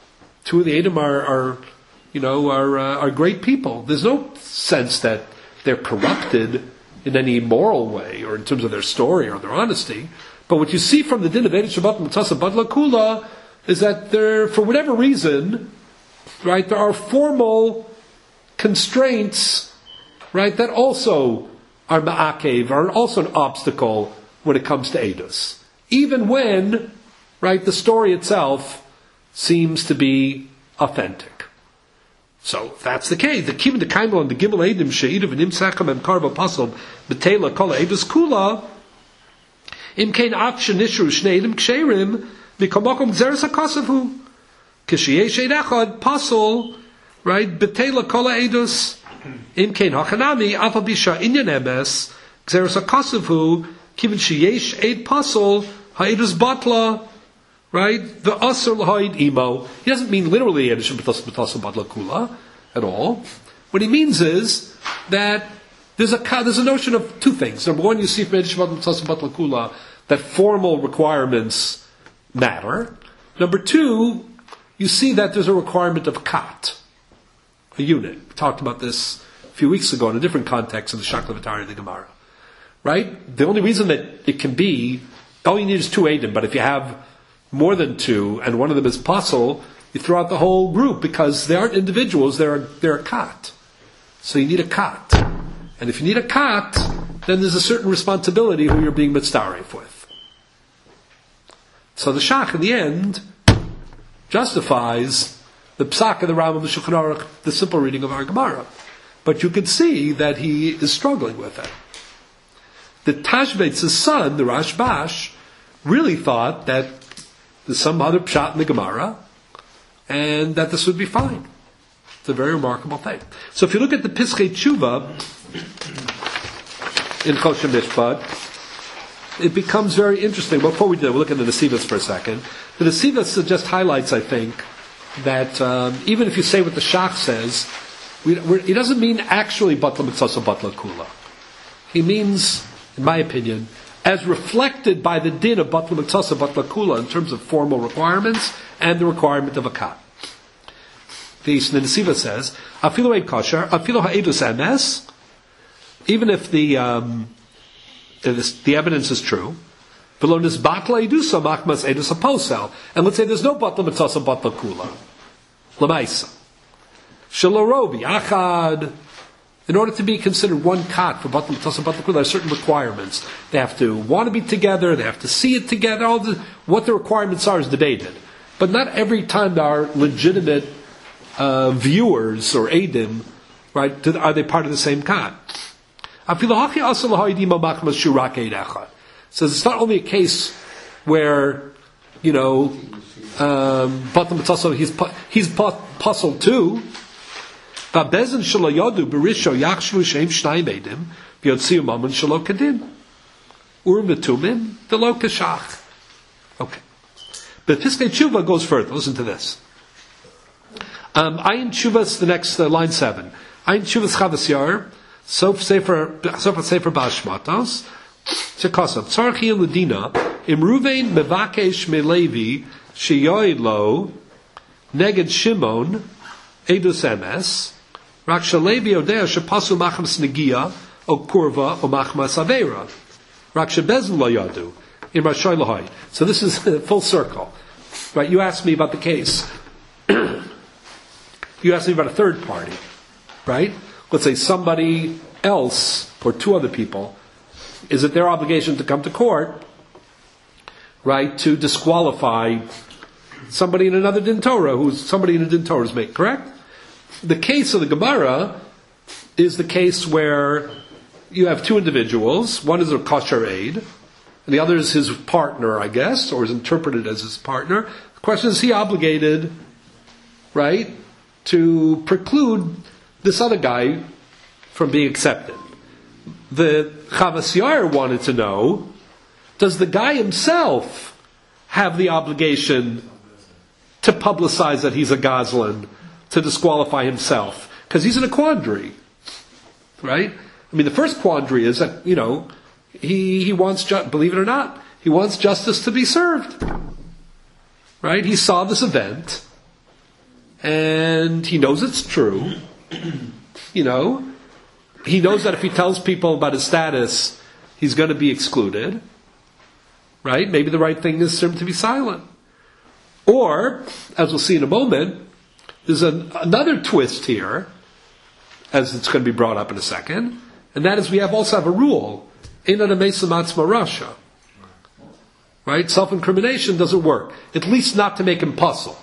[SPEAKER 1] Two of the Edom are great people. There's no sense that they're corrupted in any moral way or in terms of their story or their honesty. But what you see from the din of Edom Shabbat Matasa Badla Kula is that there, for whatever reason, right, there are formal constraints, right, that also are ma'akev, are also an obstacle when it comes to Eidos. Even when, right, the story itself seems to be authentic. So, if that's the case, the Kivin, the Kaimel, and the Gimel Eidim, She'idav, and Imsacham, and Karva Pasal, Betela, Kala Eidos Kula, Imkein Aksha Nishru, Shneidim, Ksherim, Mikomokom Gzeres HaKosavu, Kishiyesh Eid Echad, Pasal, right, Betela, Kala Eidos, Imkein Hachanami, Afal Bisha, Inyan Emes, Gzeres HaKosavu, Kivin Sheyesh Eid Pasal, Ha'eidos Batla, right? The Asr L'Haid Imo. He doesn't mean literally Edishim B'tasa Batla Kula at all. What he means is that there's a notion of two things. Number one, you see from Edishim B'tasa Batla Kula that formal requirements matter. Number two, you see that there's a requirement of kat, a unit. We talked about this a few weeks ago in a different context in the Shaklavatari of the Gemara. Right? The only reason that it can be, all you need is two Eidim, but if you have more than two, and one of them is puzzle, you throw out the whole group because they aren't individuals, they're a kat. So you need a kat. And if you need a kat, then there's a certain responsibility who you're being mitzdaref with. So the Shach, in the end, justifies the psak of the Rambam, the Shulchan Aruch, the simple reading of our Gemara. But you can see that he is struggling with it. The Tashbet's son, the Rashbash, really thought that there's some other pshat in the Gemara, and that this would be fine. It's a very remarkable thing. So if you look at the Pischei Tshuva in Choshen Mishpat, it becomes very interesting. Before we do that, we'll look at the Nesivos for a second. The Nesivos just highlights, I think, that even if you say what the Shach says, he doesn't mean actually Batla Mitzvah Batla Kula. He means, in my opinion, as reflected by the din of Batla Mitzvah Batla Kula in terms of formal requirements and the requirement of a kat. The Nesiva says, Afilo Eid Kosher, Afilo Ha'edus Emes, even if the evidence is true, V'lo Nisbatla Edusa Machmas Edus HaPosel, and let's say there's no Batla Mitzvah Batla Kula, L'maisa. Shalorobi, Achad, in order to be considered one kat for Batla Mitzvah Batla Kula, there are certain requirements. They have to want to be together, they have to see it together, what the requirements are is debated. But not every time there are legitimate viewers or Eidim, right, are they part of the same kat. Says it's not only a case where, Batla Mitzvah, he's puzzled too. V'abezin shelo yodu berisho yachshvu sheim shnayim edim v'yotziu mammon shelo kadin urim v'tumim v'lo kashach. Okay, but Piskei Tshuva goes further. Listen to this. Ayin Tshuva's the next line 7. Ayin Tshuva's Chavas Yair Sof Sefer Bashmatos Shekosam Tzarchi Ledina Imruvein Mevakesh Melevi Sheyoid Lo Neged Shimon Edus Emes Rak Shalevi Odea Shepasu Machmas Negia O Kurva O Machmas Avera Rak Shebezin Lo Yadu In Rashoy Lahoi. So this is full circle. Right, you asked me about the case. You asked me about a third party. Right? Let's say somebody else or two other people. Is it their obligation to come to court, right, to disqualify somebody in another din Torah who's somebody in a din Torah's mate, correct? The case of the Gemara is the case where you have two individuals. One is a kosher aid, and the other is his partner, I guess, or is interpreted as his partner. The question is he obligated, right, to preclude this other guy from being accepted? The Chavas Yair wanted to know, does the guy himself have the obligation to publicize that he's a Gazlan, to disqualify himself? Because he's in a quandary, right? I mean, the first quandary is that, he wants, believe it or not, he wants justice to be served, right? He saw this event, and he knows it's true. He knows that if he tells people about his status, he's going to be excluded. Right? Maybe the right thing is for him to be silent. Or, as we'll see in a moment, there's another twist here, as it's going to be brought up in a second, and that is we also have a rule, Rasha. Right? Self-incrimination doesn't work. At least not to make him puzzle.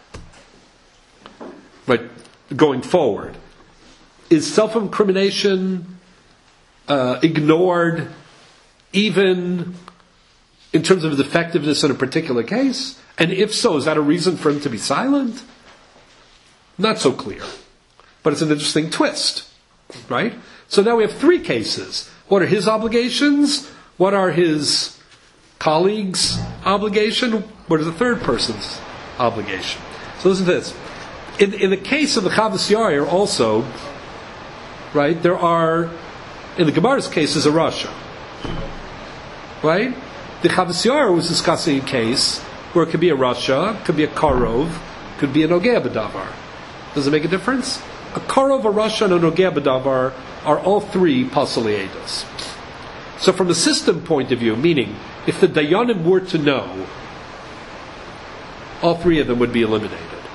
[SPEAKER 1] Right? Going forward. Is self-incrimination ignored even in terms of his effectiveness in a particular case? And if so, is that a reason for him to be silent? Not so clear. But it's an interesting twist. Right? So now we have three cases. What are his obligations? What are his colleagues' obligation? What is the third person's obligation? So listen to this. In the case of the Chavas Yair also, right, there are, in the Gemara's case, is a Rasha. Right? The Chavas Yair was discussing a case where it could be a Rasha, could be a Karov, could be a Nogea B'davar. Does it make a difference? A Karov, a Rasha, and a Nogea B'davar are all three Pasali Eidos. So from a system point of view, meaning, if the Dayanim were to know, all three of them would be eliminated.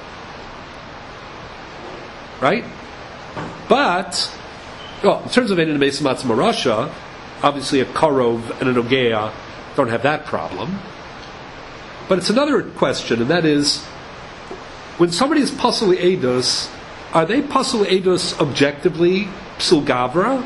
[SPEAKER 1] Right? But, in terms of Einin Meis Matzma Rasha, obviously a Karov and a Nogea don't have that problem. But it's another question, and that is, when somebody is Pasali Eidos, are they Pasali Eidos objectively Psul Gavra?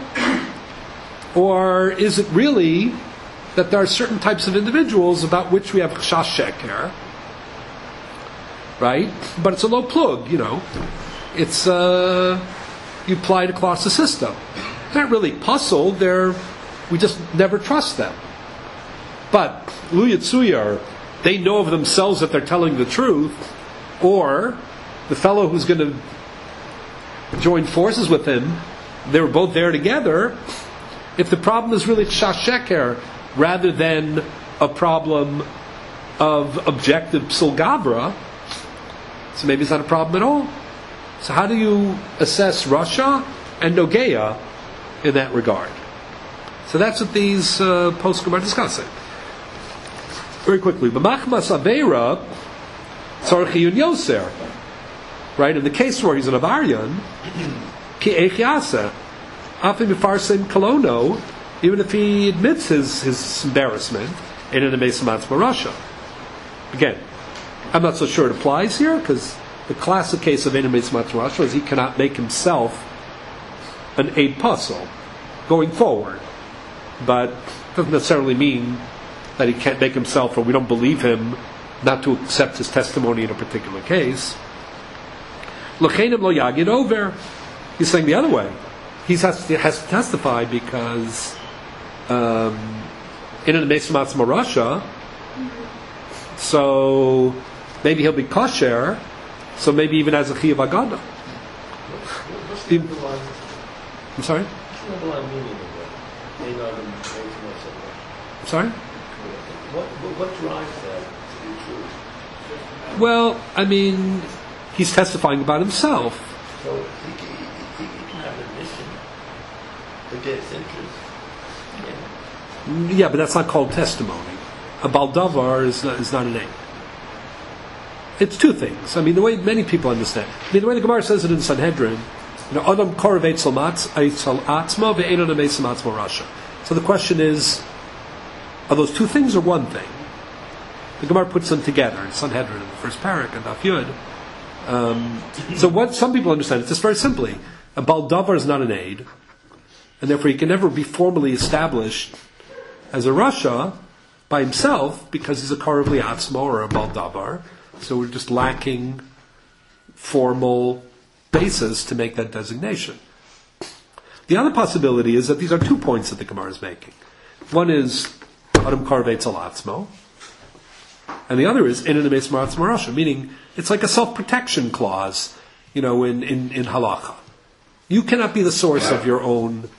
[SPEAKER 1] Or is it really that there are certain types of individuals about which we have Chash Sheker, right? But it's a low plug, It's, you apply it across the system. They're not really puzzled, we just never trust them. But, Lu Yitzuyar, they know of themselves that they're telling the truth, or the fellow who's going to join forces with him, they were both there together. If the problem is really Chash Sheker, rather than a problem of objective Psul Gavra, so maybe it's not a problem at all. So how do you assess Rasha and Nogea in that regard? So that's what these poskim are discussing. Very quickly, B'machmas Aveira Tzarech Iyun Yoser. Right, in the case where he's an Avaryan, Ki Eich Yaseh, Afim Mifarsim Kolono, even if he admits his embarrassment, in an Emes Matzma Rasha. Again, I'm not so sure it applies here, because the classic case of Enes Matzma Rasha is he cannot make himself an aid puzzle going forward. But it doesn't necessarily mean that he can't make himself, or we don't believe him not to accept his testimony in a particular case. L'cheinim lo yagid over. He's saying the other way. He has to testify because in an Emes Matzma Rasha, so maybe he'll be kosher, so maybe even as a Chiyav Agada. I'm sorry? I'm sorry?
[SPEAKER 2] What drives that to be true?
[SPEAKER 1] Well, I mean, he's testifying about himself.
[SPEAKER 2] So he can have a mission against interest.
[SPEAKER 1] Yeah, but that's not called testimony. A baldavar is not an aid. It's two things. I mean, the way many people understand. I mean, the way the Gemara says it in Sanhedrin, Adam Korav Eitzel Atzma ve'enon Emes Matzma Rasha. So the question is, are those two things or one thing? The Gemara puts them together in Sanhedrin in the first parak and Daf Yud. So what some people understand, it's just very simply, a baldavar is not an aid, and therefore he can never be formally established as a Rasha by himself because he's a Korav Liatzma or a baldavar. So we're just lacking formal basis to make that designation. The other possibility is that these are 2 points that the Gemara is making. One is Adam Korav Eitzel Atzmo, and the other is in an Emes Matzma Rasha, meaning it's like a self-protection clause, in halacha. You cannot be the source of your own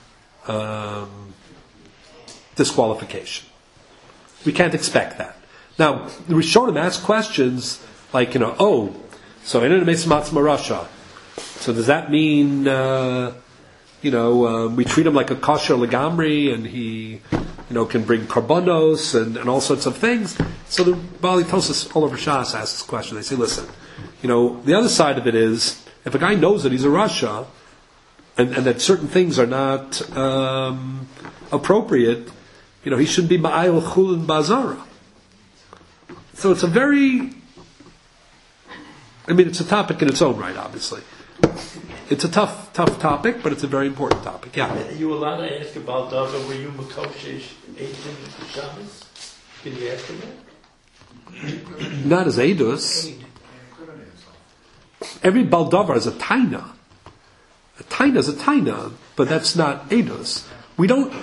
[SPEAKER 1] disqualification. We can't expect that. Now, the Rishonim ask questions like, So, Rasha. So does that mean, we treat him like a kosher legamri, and he, can bring karbonos and all sorts of things? So the Bali Tosas all over Shas asks this question. They say, listen, the other side of it is, if a guy knows that he's a Rasha, and that certain things are not appropriate, he shouldn't be ma'ayil chulin bazara. So it's it's a topic in its own right, obviously. It's a tough topic, but it's a very important topic. Yeah.
[SPEAKER 2] Are you allowed to ask about Dava? Were you Makoshesh Eidim Shabbos? Can you ask him that?
[SPEAKER 1] Not as Eidus. Every Baldavar is a Taina. A Taina is a Taina, but that's not Eidus. We don't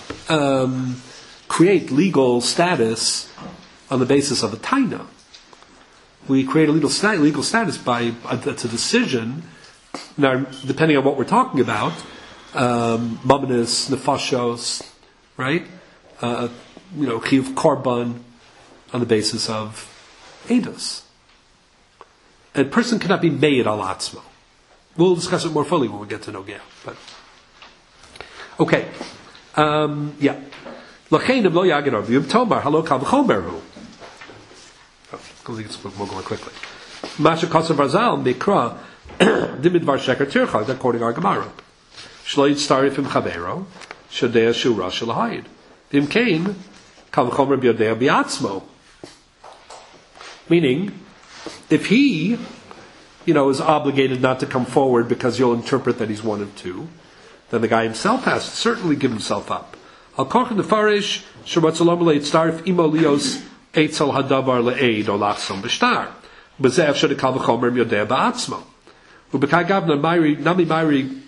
[SPEAKER 1] create legal status on the basis of a Taina. We create a legal status by it's a decision. Now, depending on what we're talking about, Mamanis, Nefashos, right? Chiv Korban, on the basis of Eidos. A person cannot be made al atzmo. We'll discuss it more fully when we get to Nogea. But okay, yeah. L'cheinim lo yagid arviyum tomar halo kal v'chomeru. Let's go more quickly. Masha Kosav Arzal Mikra Dimidvar Sheker Tircha, according to our Gemara. Shloid Starif im Chavero, Shadea Shura Shalahayid. Dim Kain, Kavchomer Biodea Biatzmo. Meaning, if he, is obligated not to come forward because you'll interpret that he's one of two, then the guy himself has to certainly give himself up. Al Koch the Farish, Shabbat Leit Starif Imolios. Eitzel hadavar le'eid or lachsom b'shtar. B'zeh afshad kal v'chomer yodeh ba'atzmo. U'b'kai gavna nami mayri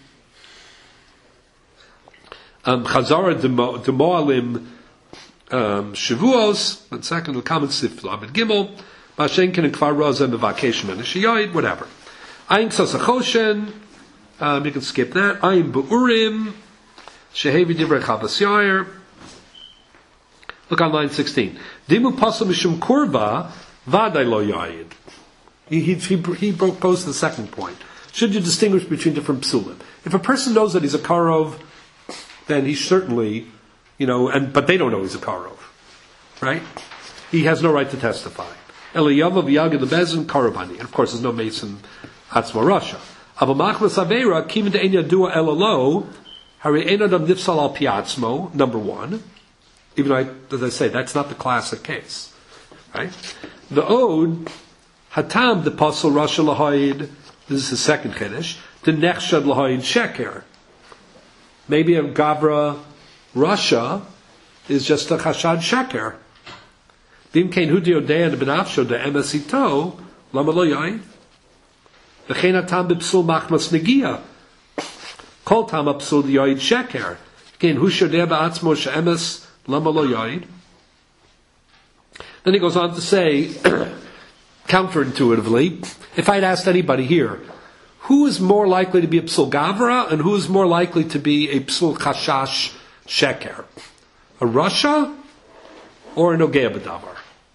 [SPEAKER 1] chazara demoalim shavuos. And second, the common sif lamed gimel. Ba'shenkin and kvar rozem b'vakesh menashiyoid, whatever. Ayin ksasachoshen. You can skip that. Ayin bu'urim. Shehevi divrei chavas yair. Look on line 16. Dimu pasal mishum kurva vaday lo yayid. He proposed the second point. Should you distinguish between different psulim? If a person knows that he's a karov, then he certainly, but they don't know he's a karov, right? He has no right to testify. Eliyava v'yagid lebezin karovani. And of course, there's no mason atzma rasha. Avamachmas avera kimin de'en yadua elalo hari enadam nifsal al piatzmo. Number one. Even though, as I say, that's not the classic case, right? The Ode, Hatam the Pasal Rasha Lahayid, this is his second Kiddush, the Nechshad Lahayid Sheker. Maybe a Gavra Rasha is just a Chashad Sheker. Bim Kain Hudi Odean Benafsho de Emesito, Lama Lo Yayin. The Chain Hatam Bipsul Machmas Negia. Kol Tam Apsul Yayin Sheker. Kain Hushodeh Ba'atzmo She'emes Lama Lo Yayin. Then he goes on to say, counterintuitively, if I'd asked anybody here, who is more likely to be a psul gavra and who is more likely to be a psul chashash sheker? A Rasha or a nogea b'davar?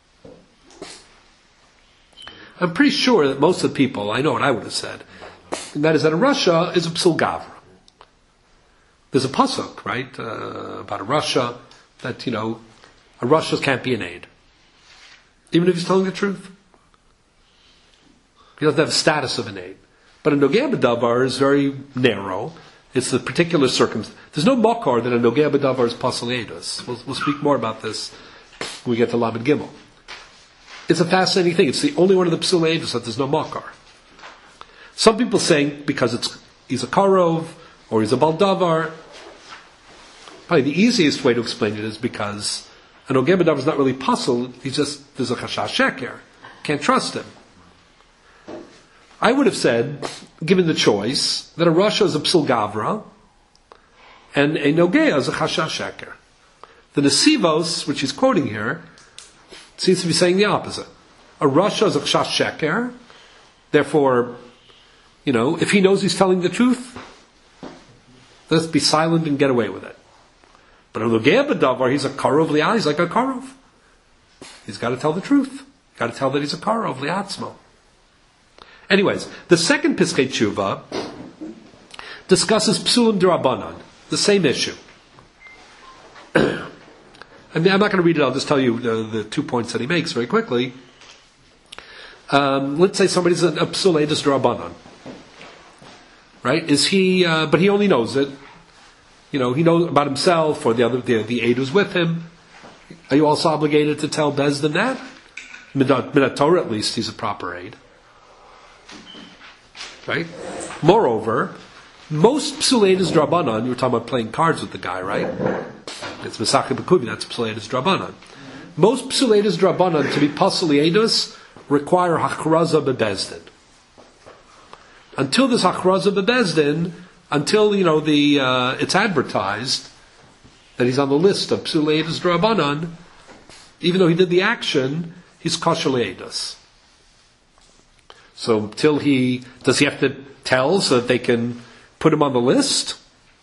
[SPEAKER 1] I'm pretty sure that most of the people, I know what I would have said, and that is that a Rasha is a psul gavra. There's a pasuk, right, about a Rasha, that, a Rasha can't be an aid. Even if he's telling the truth. He doesn't have the status of an aid. But a Nogea B'davar is very narrow. It's the particular circumstance. There's no makar that a Nogea B'davar is Pasal Eidos. We'll speak more about this when we get to Lamed Gimel. It's a fascinating thing. It's the only one of the Psul Eidos that there's no makar. Some people saying because he's a Karov or he's a Baldavar. Probably the easiest way to explain it is because a Nogea B'davar is not really Pasal. There's a Chashash Sheker. Can't trust him. I would have said, given the choice, that a Rasha is a Psul Gavra and a Nogea is a Chashash Sheker. The Nesivos, which he's quoting here, seems to be saying the opposite. A Rasha is a Chashash Sheker, therefore, if he knows he's telling the truth, let's be silent and get away with it. But a Nogea B'davar, he's a Karov Li'ah, he's like a Karov. He's got to tell the truth. He's got to tell that he's a Karov Li'atzmo. Anyways, the second Piskei Tshuva discusses Psulim D'Rabbanan, the same issue. I'm not going to read it, I'll just tell you the 2 points that he makes very quickly. Let's say somebody's a Psul Eidus D'Rabbanan. Right? Is he, but he only knows it. He knows about himself or the aid who's with him. Are you also obligated to tell Bezdin that? Minat Torah, at least, he's a proper aid. Right? Moreover, most Psul Eidus D'Rabbanan, you were talking about playing cards with the guy, right? It's Mesachim B'Kuvi, that's Psul Eidus D'Rabbanan. Most Psul Eidus D'Rabbanan, to be Pasul Eidus, require Hachraza Bebezdin. Until this Hachraza Bebezdin, until, it's advertised that he's on the list of Psul Eidus D'Rabbanan, even though he did the action, he's Kosher Le'edus. So does he have to tell so that they can put him on the list?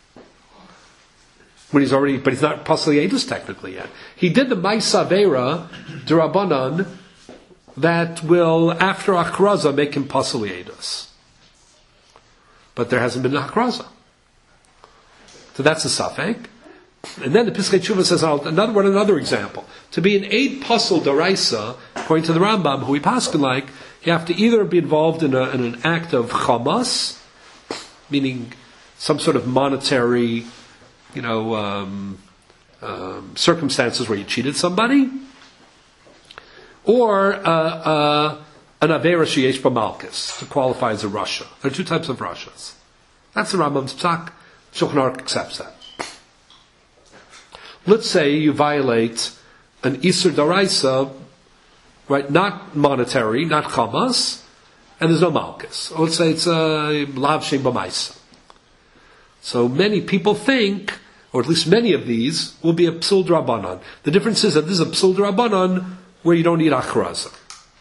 [SPEAKER 1] But he's not Pasul Le'edus technically yet. He did the Ma'isa Aveira D'Rabbanan that will, after Hachraza, make him Pasul Le'edus. But there hasn't been an Hachraza. So that's a Safek. And then the Piskei Tshuva says, another example. To be an Eid Pasul D'Oraisa, according to the Rambam, who we paskin like, you have to either be involved in an act of chamas, meaning some sort of monetary, circumstances where you cheated somebody, or an Avera Sheyesh B'Malkus, to qualify as a Rasha. There are two types of Rashas. That's the Rambam's Psak. Shulchan Aruch accepts that. Let's say you violate an Isur D'Oraisa, right, not monetary, not chamas, and there's no malchus. Or let's say it's a lav shem b'maisa. So many people think, or at least many of these, will be a psul d'Rabbanan. The difference is that this is a psul d'Rabbanan where you don't need achraza.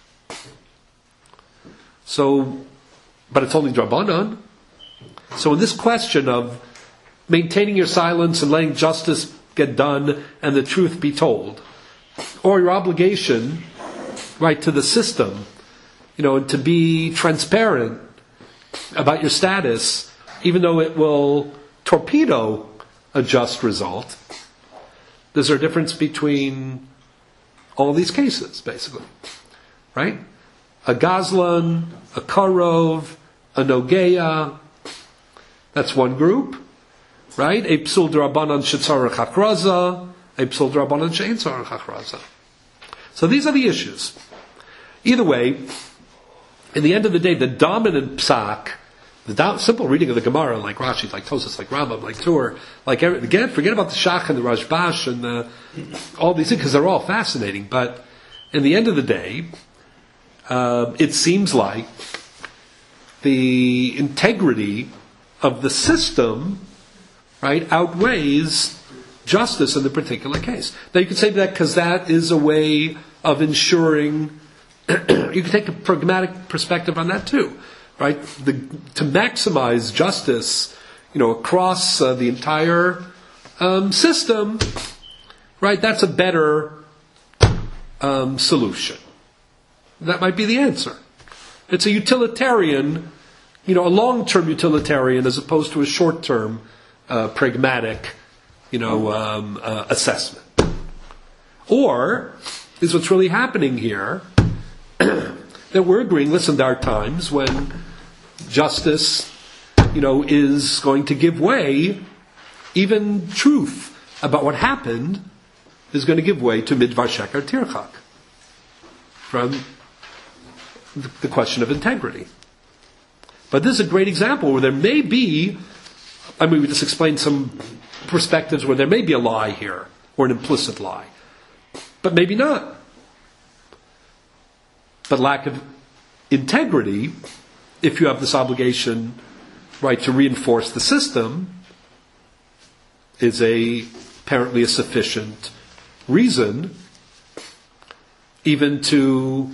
[SPEAKER 1] So, but it's only d'Rabbanan. So in this question of maintaining your silence and letting justice get done and the truth be told, or your obligation, right, to the system, and to be transparent about your status, even though it will torpedo a just result. There's a difference between all these cases, basically, right? A Gazlan, a Karov, a Nogeya, that's one group, right? A Psul D'Rabbanan Shetzarech Hachraza, a Psul D'Rabbanan She'ein Tzarech Hachraza. So these are the issues. Either way, in the end of the day, the dominant psak, simple reading of the Gemara, like Rashi, like Tosas, like Rambam, like Tur, again, forget about the Shach and the Rashbash and all these things, because they're all fascinating. But in the end of the day, it seems like the integrity of the system, right, outweighs justice in the particular case. Now you could say that because that is a way of ensuring. You can take a pragmatic perspective on that too, right? To maximize justice, across the entire system, right? That's a better solution. That might be the answer. It's a utilitarian, a long-term utilitarian as opposed to a short-term pragmatic, assessment. Or is what's really happening here that we're agreeing, listen, there are times when justice, is going to give way, even truth about what happened is going to give way to midvar sheker tirchak, from the question of integrity. But this is a great example where there may be, we just explained some perspectives where there may be a lie here, or an implicit lie. But maybe not. But lack of integrity, if you have this obligation, right, to reinforce the system, is apparently a sufficient reason, even to,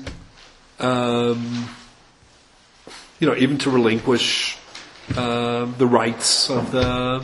[SPEAKER 1] even to relinquish the rights of the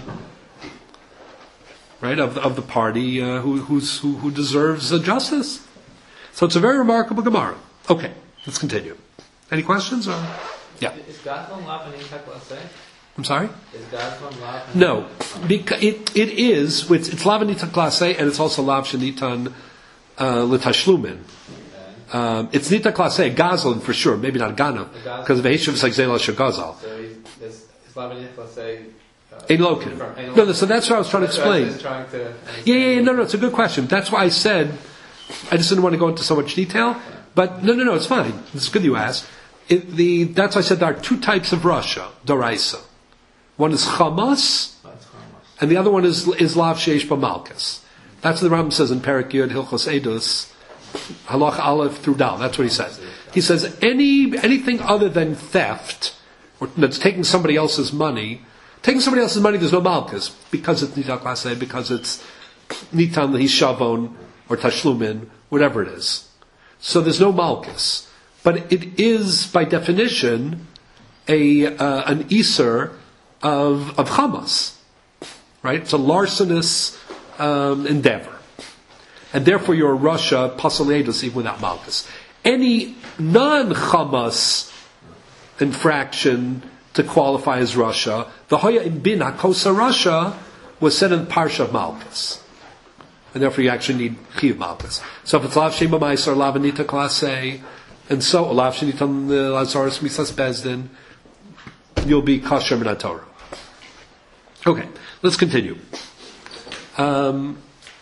[SPEAKER 1] of the party who deserves justice. So it's a very remarkable Gemara. Okay, let's continue. Any questions? Yeah.
[SPEAKER 3] Is Gazlan Lav an Itak Laseh?
[SPEAKER 1] I'm sorry?
[SPEAKER 3] Is Gazlan Lav?
[SPEAKER 1] No, because it is. It's lav nita klase, and it's also lav shenitan l'tashlumin. It's nita klase, gazlan for sure, maybe not gana, because of Heshav Sagzela Shagazal.
[SPEAKER 3] So is Lav an Itak Laseh?
[SPEAKER 1] Ein lokin. No, so that's what I was trying to explain. Yeah, no, it's a good question. That's why I said, I just didn't want to go into so much detail, but no, it's fine. It's good you asked. That's why I said there are two types of Russia, Doraisa. One is Chamas, and the other one is Lav Sheish B'Malkus. That's what the Rambam says in Perek Yud Hilchos Edus, Halach Aleph through Dal. That's what he says. He says anything other than theft, or that's taking somebody else's money, there's no Malkus, because it's Nitak Laseh, because it's Nitan Lehishavon, or Tashlumin, whatever it is. So there's no Malkus. But it is, by definition, an Iser of Chamas. Right? It's a larcenous endeavor. And therefore you're a Russia, Pasaledus, even without Malkus. Any non-Chamas infraction to qualify as Russia, the Hoya in Bin HaKosa Russia was said in Parsha of Malkus. And therefore you actually need Chiyuv Malkus. So if it's Lav Shema Ma'aser, Lav Anita Klasei, and so Lav Shenitan Lazaris Misas Bezdin, you'll be Kasher Min HaTorah. Okay, let's continue. Okay.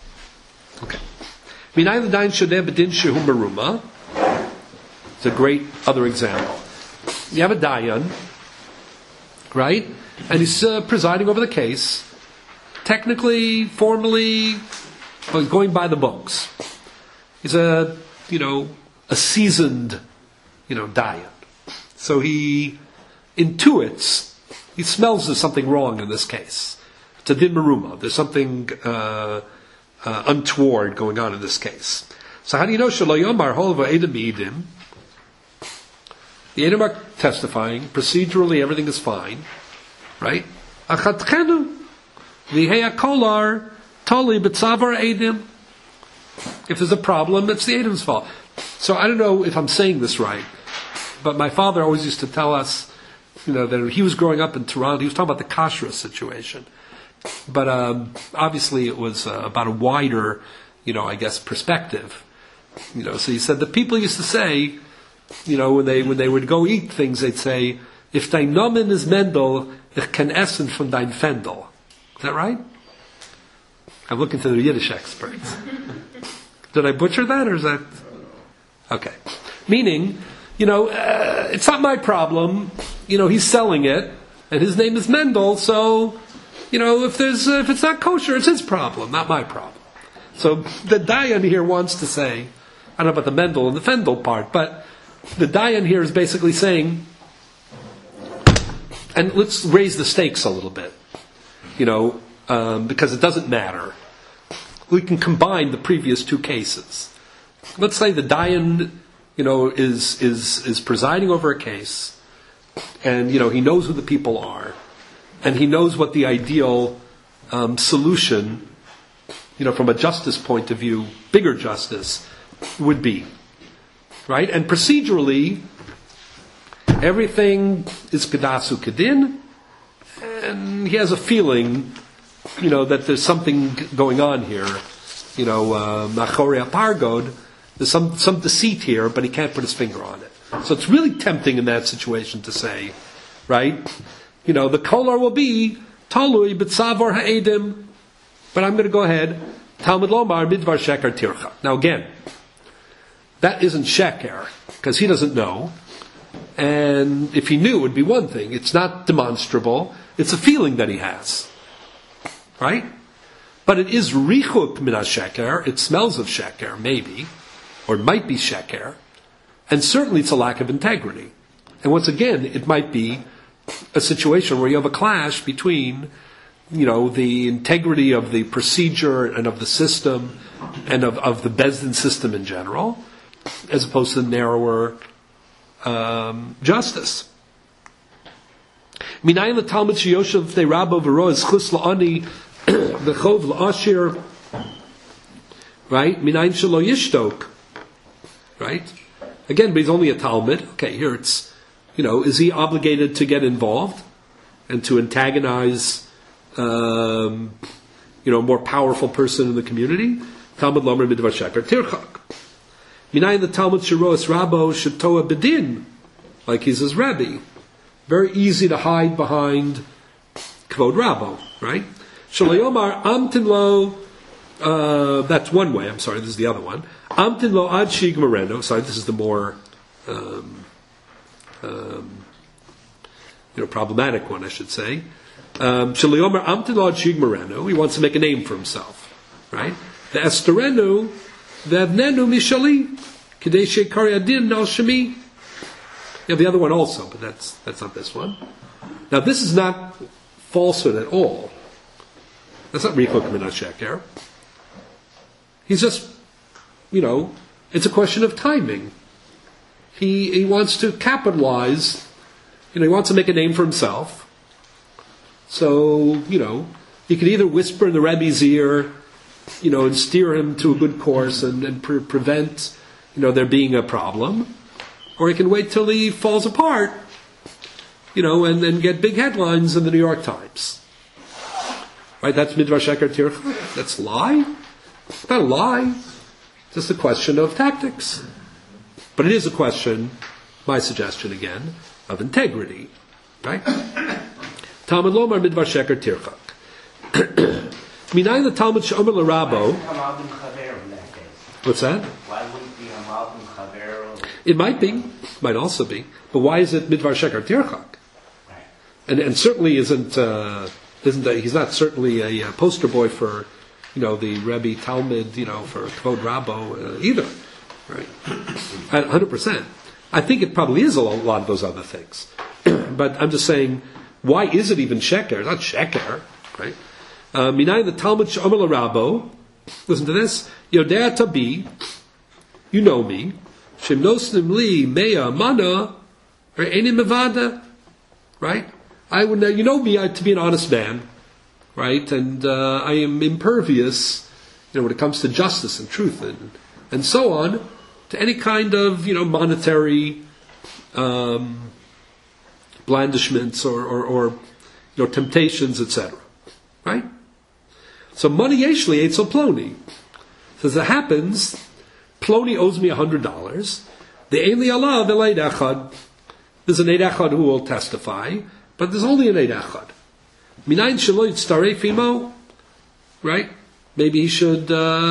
[SPEAKER 1] Minay L'dayin Shodeh B'din Shehu Meruma. It's a great other example. You have a Dayan, right? And he's presiding over the case. Technically, formally, well, he's going by the books. He's a seasoned, Dayan. So he intuits, he smells there's something wrong in this case. It's a din meruma. There's something untoward going on in this case. So how do you know Shelo Yomar Holva Edom Eidim? The Edom are testifying. Procedurally, everything is fine, right? Achatchenu v'hei kolar toli b'tzavar Eidim. If there's a problem, it's the Edom's fault. So I don't know if I'm saying this right, but my father always used to tell us, that he was growing up in Toronto. He was talking about the kashrus situation, but obviously it was about a wider, perspective. So he said the people used to say, when they would go eat things, they'd say, if dein Nomen is Mendel, ich kann essen von dein Fendel. Is that right? I'm looking to the Yiddish experts. Did I butcher that, or is that okay? Meaning, it's not my problem. He's selling it, and his name is Mendel. So, if it's not kosher, it's his problem, not my problem. So the Dayan here wants to say, I don't know about the Mendel and the Fendel part, but the Dayan here is basically saying, and let's raise the stakes a little bit, because it doesn't matter. We can combine the previous two cases. Let's say the Dayan, is presiding over a case, and he knows who the people are, and he knows what the ideal solution, from a justice point of view, bigger justice, would be, right? And procedurally, everything is kedasu kedin, and he has a feeling, that there's something going on here, machorei apargod. There's some deceit here, but he can't put his finger on it. So it's really tempting in that situation to say, right? The kolar will be talui b'tzavar ha'edim, but I'm going to go ahead. Talmud lomar midvar sheker tircha. Now again, that isn't sheker because he doesn't know, and if he knew, it would be one thing. It's not demonstrable. It's a feeling that he has, right? But it is richuk min sheker. It smells of sheker, maybe. Or it might be sheker, and certainly it's a lack of integrity. And once again, it might be a situation where you have a clash between, the integrity of the procedure and of the system and of the Bezdin system in general, as opposed to the narrower justice. Minayin l'talmud sheyoshev v'nei rabbo v'ro es chus la'ani v'chov la'ashir, right? Minayin shelo yishtok. Right? Again, but he's only a Talmud. Okay, here it's is he obligated to get involved and to antagonize, a more powerful person in the community? Talmud Lomer Midvar Sheker Tirchak. Minayin the Talmud Shiroas Rabo Shetoa Bedin, like he's his Rebbe. Very easy to hide behind Kvod Rabo, right? Shalayomar Amtin Lo, that's one way, I'm sorry, this is the other one. Amtin Lo Ad Shig Moreno, sorry, this is the more, problematic one, I should say. Shalayomar Amtin Lo Ad Shig Moreno, he wants to make a name for himself, right? The Esterenu, the Avnenu Mishali, Kadei Shekari Adin Nal Shemi. You have the other one also, but that's not this one. Now this is not falsehood at all. That's not Rechuk Minat Sheker. He's just, it's a question of timing. He wants to capitalize, he wants to make a name for himself. So, he can either whisper in the Rebbe's ear, and steer him to a good course and prevent, there being a problem. Or he can wait till he falls apart, and then get big headlines in the New York Times. Right, that's Midvar Sheker Tircha. That's a lie. It's not a lie. It's just a question of tactics. But it is a question, my suggestion again, of integrity. Right? Talmud Lomar Midvar Sheker Tircha. Minayin the Talmud She'omer L'Rabo. What's that?
[SPEAKER 5] Why wouldn't be Hamal and Chavero?
[SPEAKER 1] It might be. Might also be. But why is it Midvar Sheker Tirchak? And certainly isn't he's not certainly a poster boy for, the Rebbe Talmud, for Kvod Rabo either. Right? 100%. I think it probably is a lot of those other things. But I'm just saying, why is it even Sheker? It's not Sheker, right? Minayin the Talmud She'omer L'Rabo. Listen to this. Yodea Tabi, you know me. Shem Nosnim Li Mea Mana or Enim Mevada, right? You know me to be an honest man, right? And I am impervious, when it comes to justice and truth and so on, to any kind of monetary blandishments or temptations, etc. Right? So money yeshli etzel Ploni. So as it happens, Ploni owes me $100. The Eili alav el Eid Echad. There's an Eid Echad who will testify, but there's only an Eid Echad. Minayin shelo yitztaref imo. Right? Maybe he should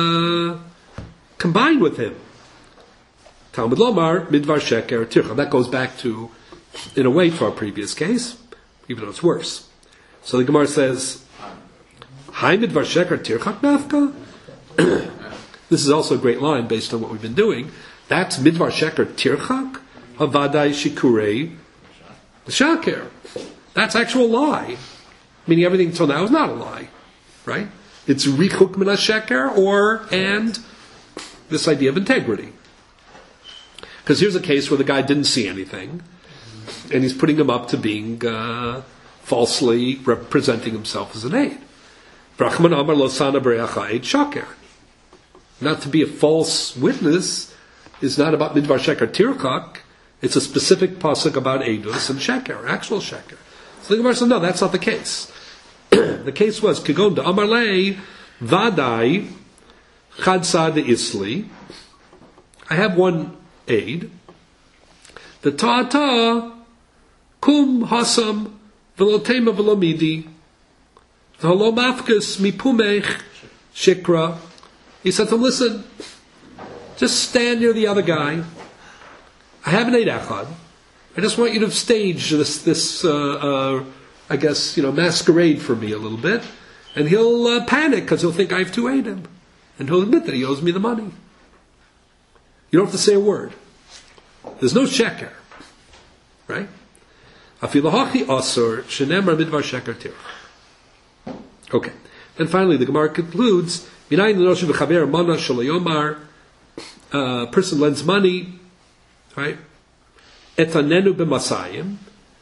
[SPEAKER 1] combine with him. Talmud Lomar Midvar Sheker Tircha. That goes back to, in a way, to our previous case, even though it's worse. So the Gemara says, Hai Midvar Sheker Tirchak Nafka? This is also a great line based on what we've been doing. That's Midvar Sheker Tirchak Havadai Shikurei Shaker. That's actual lie. Meaning everything until now is not a lie. Right? It's Rechuk Min HaSheker and this idea of integrity. Because here's a case where the guy didn't see anything, and he's putting him up to being falsely representing himself as an aid. Brachman Amar Losana Bereacha Eid Shaker. Not to be a false witness is not about Midvar Sheker Tirchak. It's a specific pasuk about Eidus and Sheker, actual Sheker. So the Gemara says, no, that's not the case. The case was Kigon de Amar Lei Vadai Chadsa de Isli. I have one aid. The Ta'ata Kum Hasam Velotema Velomidi the Holomafkas Mipumech Shikra. He said to him, listen, just stand near the other guy. I have an Eid Echad. I just want you to stage this masquerade for me a little bit. And he'll panic because he'll think I have to aid him. And he'll admit that he owes me the money. You don't have to say a word. There's no sheker. Right? Afilahachi asur shenemar midvar sheker tir. Okay. Then finally the Gemara concludes, Minayin l'noshu v'chaver mana shalayomar, person lends money, right? Etanenu b'masayim.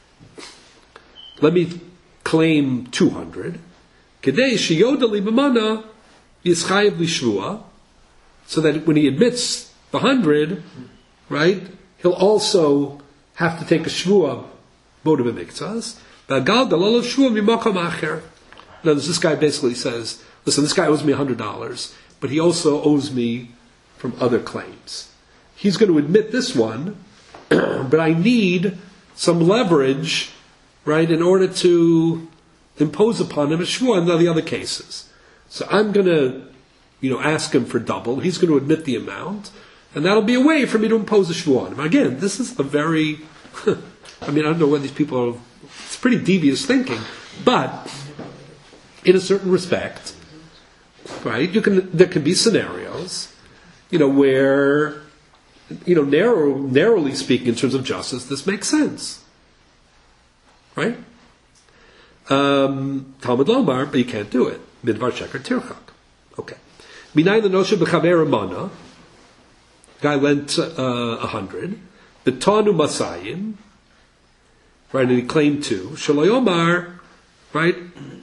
[SPEAKER 1] Let me claim 200. Kedei sheyodali b'mana yischayev lishvua. So that when he admits the 100, right, he'll also have to take a shvuah votive mikzas. V'agal dalol shvuah mimakom acher. Now, this guy basically says, listen, this guy owes me $100, but he also owes me from other claims. He's going to admit this one, but I need some leverage, right, in order to impose upon him a shvuah in the other cases. So I'm going to, ask him for double. He's going to admit the amount, and that'll be a way for me to impose a shvuah on him. Again, this is a very, I don't know whether these people are, it's pretty devious thinking, but in a certain respect, right, there can be scenarios, where, narrowly speaking, in terms of justice, this makes sense. Right? Talmud Lomar, but you can't do it. Midvar Sheker Tirchak. Okay. Minay the Nosha B'chaver Mana. Guy lent 100. Betanu Masayim. Right, and he claimed 2. Shaloyomar, right?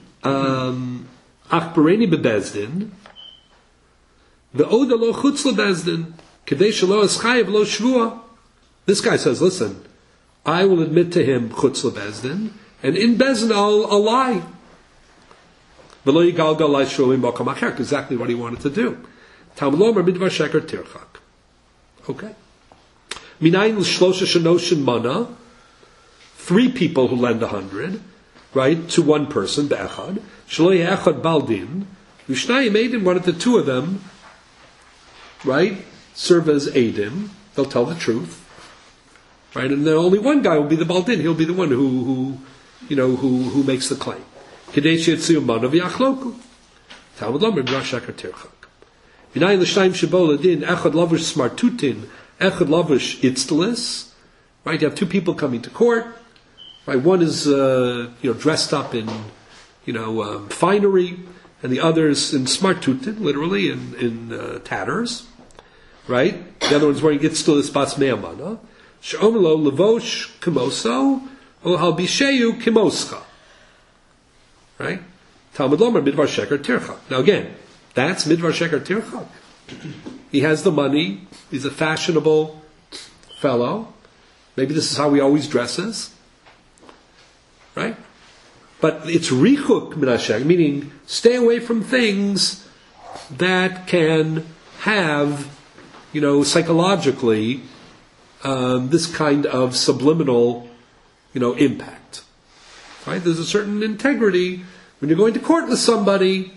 [SPEAKER 1] Achbareni Bebezdin. Ve'oda lo chutz lebezdin. Kedei shelo eschayev lo shvuah. This guy says, listen, I will admit to him chutz lebezdin, and in bezdin I'll lie. V'lo yigalgal lai shvuah makom acher. Exactly what he wanted to do. Talmud Lomar midvar sheker tirchak. Okay. Minayin l'shlosha shenoshin mana. 3 people who lend 100, right, to one person, be'echad. Shelo ye'echad baldin. Vishnayim eidim, one of the 2 of them, right, serve as eidim. They'll tell the truth, right, and then only one guy will be the baldin. He'll be the one who makes the claim. Kadesh yetziu manav yachloku. Talmud Lomar midvar sheker tirchak. V'nayin l'shnayim shebo ladin echad lavish smartutin, echad lavish itztelis. Right, you have 2 people coming to court. Right, one is dressed up in finery, and the other's in smartutin, literally in tatters. Right, the other one's wearing itztelis bas me'amana. She'omelo levosh kimoso o halbisheyu kimoscha. Right, Talmud Lomar midvar sheker tirchak. Now again, that's midvar sheker tirchak. He has the money. He's a fashionable fellow. Maybe this is how he always dresses. Right? But it's richuk min hashek, meaning stay away from things that can have, psychologically, this kind of subliminal, impact. Right? There's a certain integrity when you're going to court with somebody,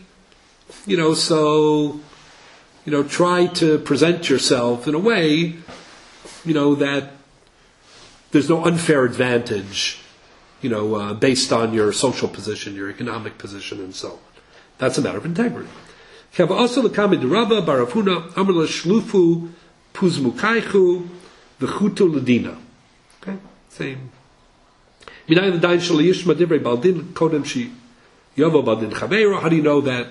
[SPEAKER 1] try to present yourself in a way, that there's no unfair advantage, based on your social position, your economic position, and so on. That's a matter of integrity. Also, the Kami Derabba Baravuna Amrla Shlufu Puzmukaichu V'chutu Ladina. Okay, same. Minay the Dain Shali Yishma Divrei Baldin Kodem Shi Yovo Baldin Chaveiro. How do you know that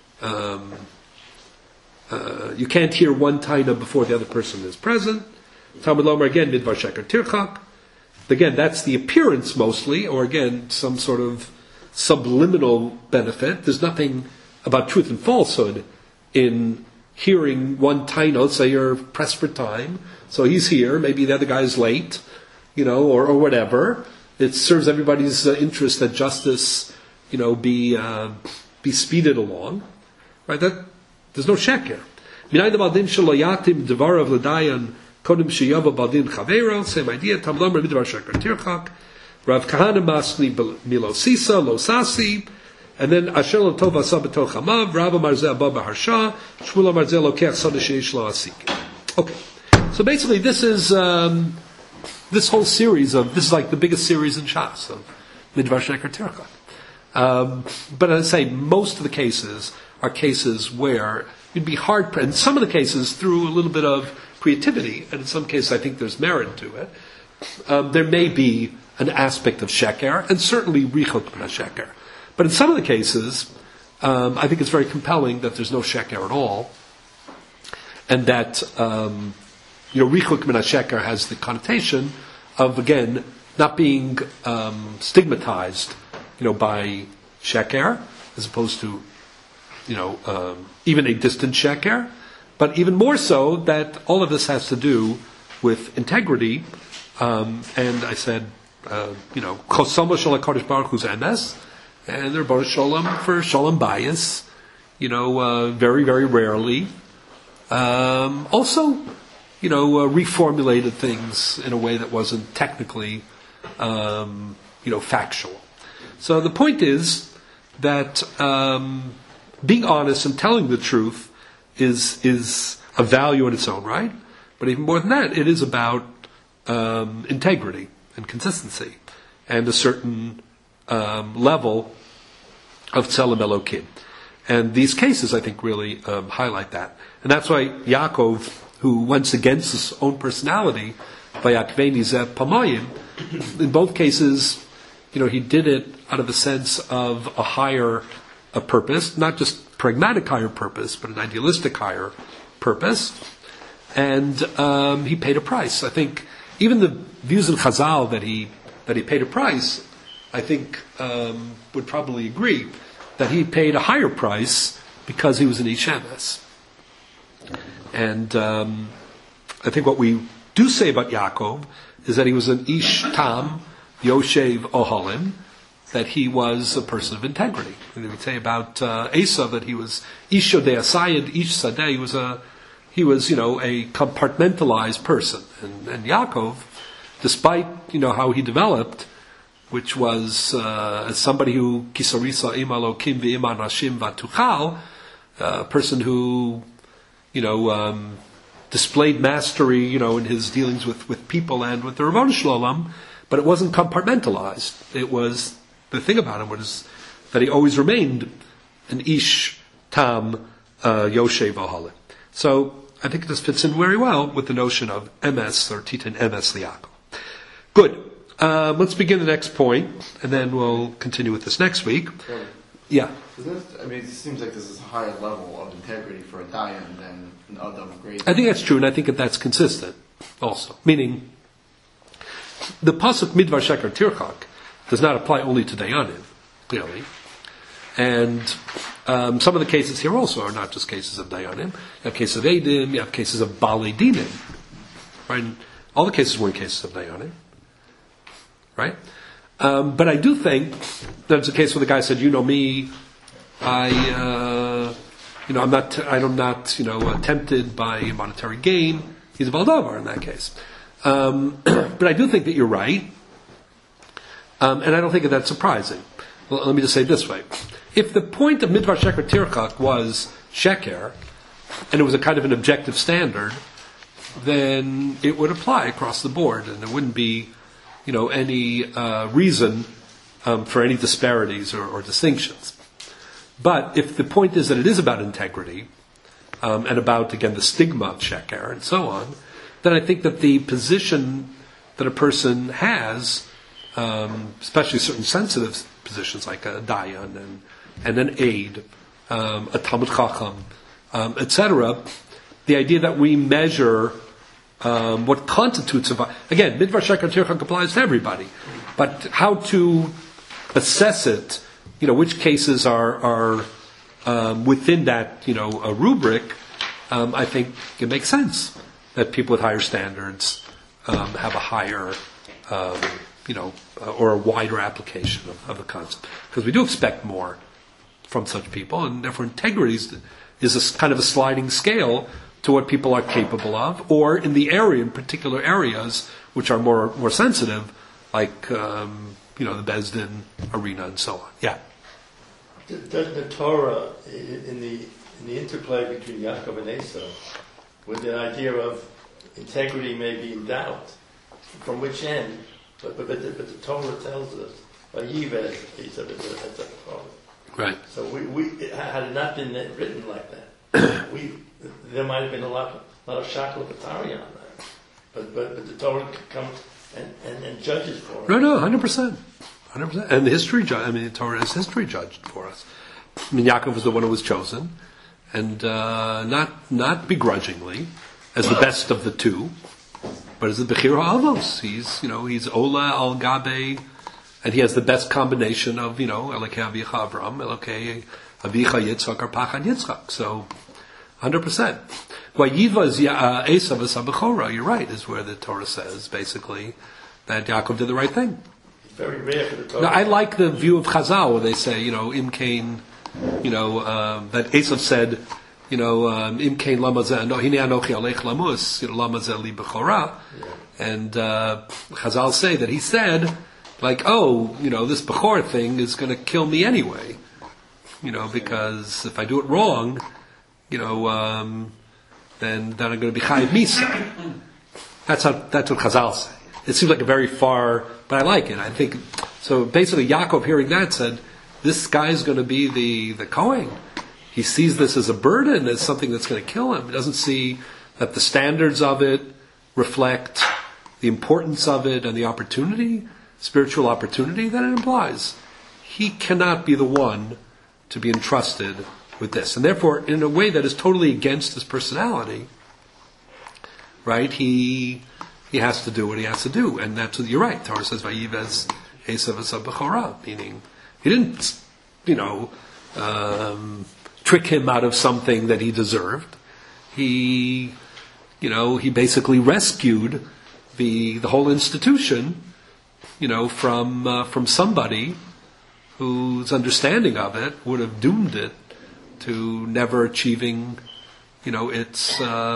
[SPEAKER 1] you can't hear one taina before the other person is present? Talmud Lomar again midvar sheker tirchak. Again, that's the appearance mostly, or again, some sort of subliminal benefit. There's nothing about truth and falsehood in hearing one taina. Let's say you're pressed for time, so he's here, maybe the other guy is late, or whatever. It serves everybody's interest that justice, be speeded along. Right? There's no sheker. Minay devadin shelo yatim devarav l'dayan Kodim sheyava baldin chavero, same idea. Talmud Lomar midvar sheker tirchak. Rav Kahana masli milosisa losasi, and then asher lo tov asa b'toch hamav. Rav Marzel ba b'harsha. Shmuel Marzel lokech sada sheish lo asik. Okay, so basically this is this whole series this is like the biggest series in Shas of midvar sheker tirchak. But as I say, most of the cases are cases where you'd be hard. In some of the cases, through a little bit of creativity, and in some cases I think there's merit to it, there may be an aspect of sheker, and certainly richuk min sheker. But in some of the cases, I think it's very compelling that there's no sheker at all, and that richuk min sheker has the connotation of, again, not being stigmatized, by sheker, as opposed to, even a distant sheker. But even more so, that all of this has to do with integrity, And I said, Chosama Shal HaKadosh Baruch Hu's emes, and they're both Shalom for Shalom bias, very, very rarely. Also, reformulated things in a way that wasn't technically, factual. So the point is that being honest and telling the truth is a value in its own right. But even more than that, it is about integrity and consistency and a certain level of Tzelem Elokim. And these cases, I think, really highlight that. And that's why Yaakov, who went against his own personality, Vayakveni Zeh Pamayim, in both cases, he did it out of a sense of a higher purpose, not just pragmatic higher purpose, but an idealistic higher purpose. And he paid a price. I think even the views in Chazal that he paid a price, I think would probably agree that he paid a higher price because he was an Ish Emes. And I think what we do say about Yaakov is that he was an Ish Tam Yoshev Ohalim, that he was a person of integrity. And we say about Esav that he was Ish Yodei Asayid, Ish Sadeh. He was a compartmentalized person. And Yaakov, despite how he developed, which was as somebody who Kisarisa Imalokim V'Ima Nashim Vatuchal, a person who displayed mastery, in his dealings with people and with the Ravon Shalom, but it wasn't compartmentalized. It was, the thing about him was that he always remained an Ish Tam Yoshev Ohalim. So I think this fits in very well with the notion of Emes or Titan Emes Liakov. Good. Let's begin the next point, and then we'll continue with this next week. Yeah.
[SPEAKER 6] It seems like this is a higher level of integrity for a Dayan than an Adam grade.
[SPEAKER 1] I think that's true, and I think that's consistent also. Meaning, the pasuk Midvar Sheker Tirchak does not apply only to Dayanim, clearly. And some of the cases here also are not just cases of Dayanim. You have cases of Eidim, you have cases of Balei Dinim. Right? All the cases weren't cases of Dayanim. Right? But I do think there's a case where the guy said, me, I'm not tempted by monetary gain. He's a Baldavar in that case. But I do think that you're right. And I don't think that that's surprising. Well, let me just say it this way. If the point of Midvar Sheker Tirchak was Sheker, and it was a kind of an objective standard, then it would apply across the board, and there wouldn't be any reason for any disparities or distinctions. But if the point is that it is about integrity, and about, again, the stigma of sheker and so on, then I think that the position that a person has, especially certain sensitive positions like a dayan and an aid, a Talmud Chacham, etc., the idea that we measure what constitutes again, Midvar Sheker Tirchak applies to everybody, but how to assess it, which cases are within that, a rubric, I think it makes sense that people with higher standards have a higher, or a wider application of the concept. Because we do expect more from such people, and therefore integrity is a kind of a sliding scale to what people are capable of, or in the area, in particular areas which are more sensitive, like the Bezdin arena and so on. Yeah.
[SPEAKER 2] Doesn't the Torah, in the interplay between Yaakov and Esau, with the idea of integrity may be in doubt, from which end? But the Torah tells us, Vayivad Esau as a Torah.
[SPEAKER 1] Right.
[SPEAKER 2] So we had it not been written like that, there might have been a lot of shakal batari on that. But the Torah comes and judges for us.
[SPEAKER 1] No, 100%. 100%. And the Torah is history judged for us. Yaakov was the one who was chosen, and not begrudgingly, as the best of the two, but as the Bechir HaAvos. He's Ola al Gabe, and he has the best combination of, Elokei Avicha Avram, Elokei Avicha Yitzchak, or Pachad Yitzchak. So, 100%. Vayiva is Esav Esabechora. You're right, is where the Torah says basically that Yaakov did the right thing.
[SPEAKER 2] It's very rare for the Torah.
[SPEAKER 1] Now, I like the view of Chazal where they say, Im Kain, that Esav said, Im Kain lama zeh, no, hine anochi alech lamus, lama zeh li bechora. And Chazal say that he said, like, this Bechor thing is going to kill me anyway. Because if I do it wrong, then I'm going to be chayiv misa. That's what Chazal say. It seems like a very far, but I like it. I think so. Basically, Yaakov hearing that said, "This guy's going to be the Kohen." He sees this as a burden, as something that's going to kill him. He doesn't see that the standards of it reflect the importance of it and the opportunity, spiritual opportunity that it implies. He cannot be the one to be entrusted with this. And therefore, in a way that is totally against his personality, right, he has to do what he has to do. And that's what you're right. Torah says, Vayivez Esav Esav Bechora, meaning he didn't, trick him out of something that he deserved. He basically rescued the whole institution, from somebody whose understanding of it would have doomed it to never achieving, its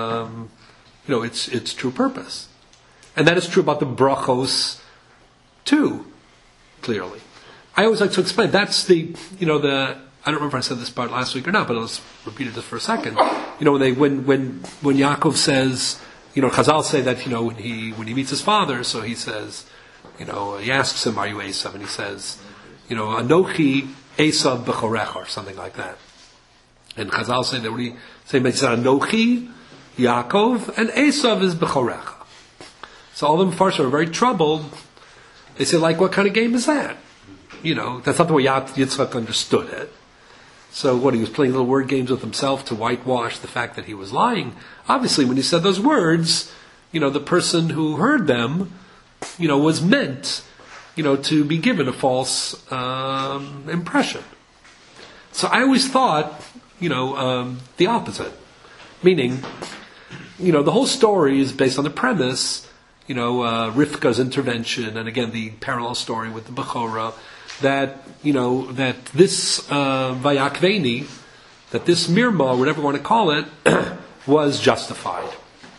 [SPEAKER 1] true purpose. And that is true about the brachos too, clearly. I always like to explain, that's I don't remember if I said this part last week or not, but let's repeat it just for a second. When Yaakov says, Chazal say that, when he meets his father, so he says, he asks him, are you Esav? And he says, Anochi Esav Bechorecha, or something like that. And Chazal say that when he said Anochi, Yaakov, and Esav is Bechorecha. So all the Mepharshim are very troubled. They say, what kind of game is that? That's not the way Yitzchak understood it. So he was playing little word games with himself to whitewash the fact that he was lying. Obviously, when he said those words, the person who heard them, was meant, to be given a false impression. So I always thought, the opposite. Meaning, the whole story is based on the premise, Rivka's intervention, and again the parallel story with the Bechora, that this Vayakveni, that this Mirma, whatever you want to call it, was justified.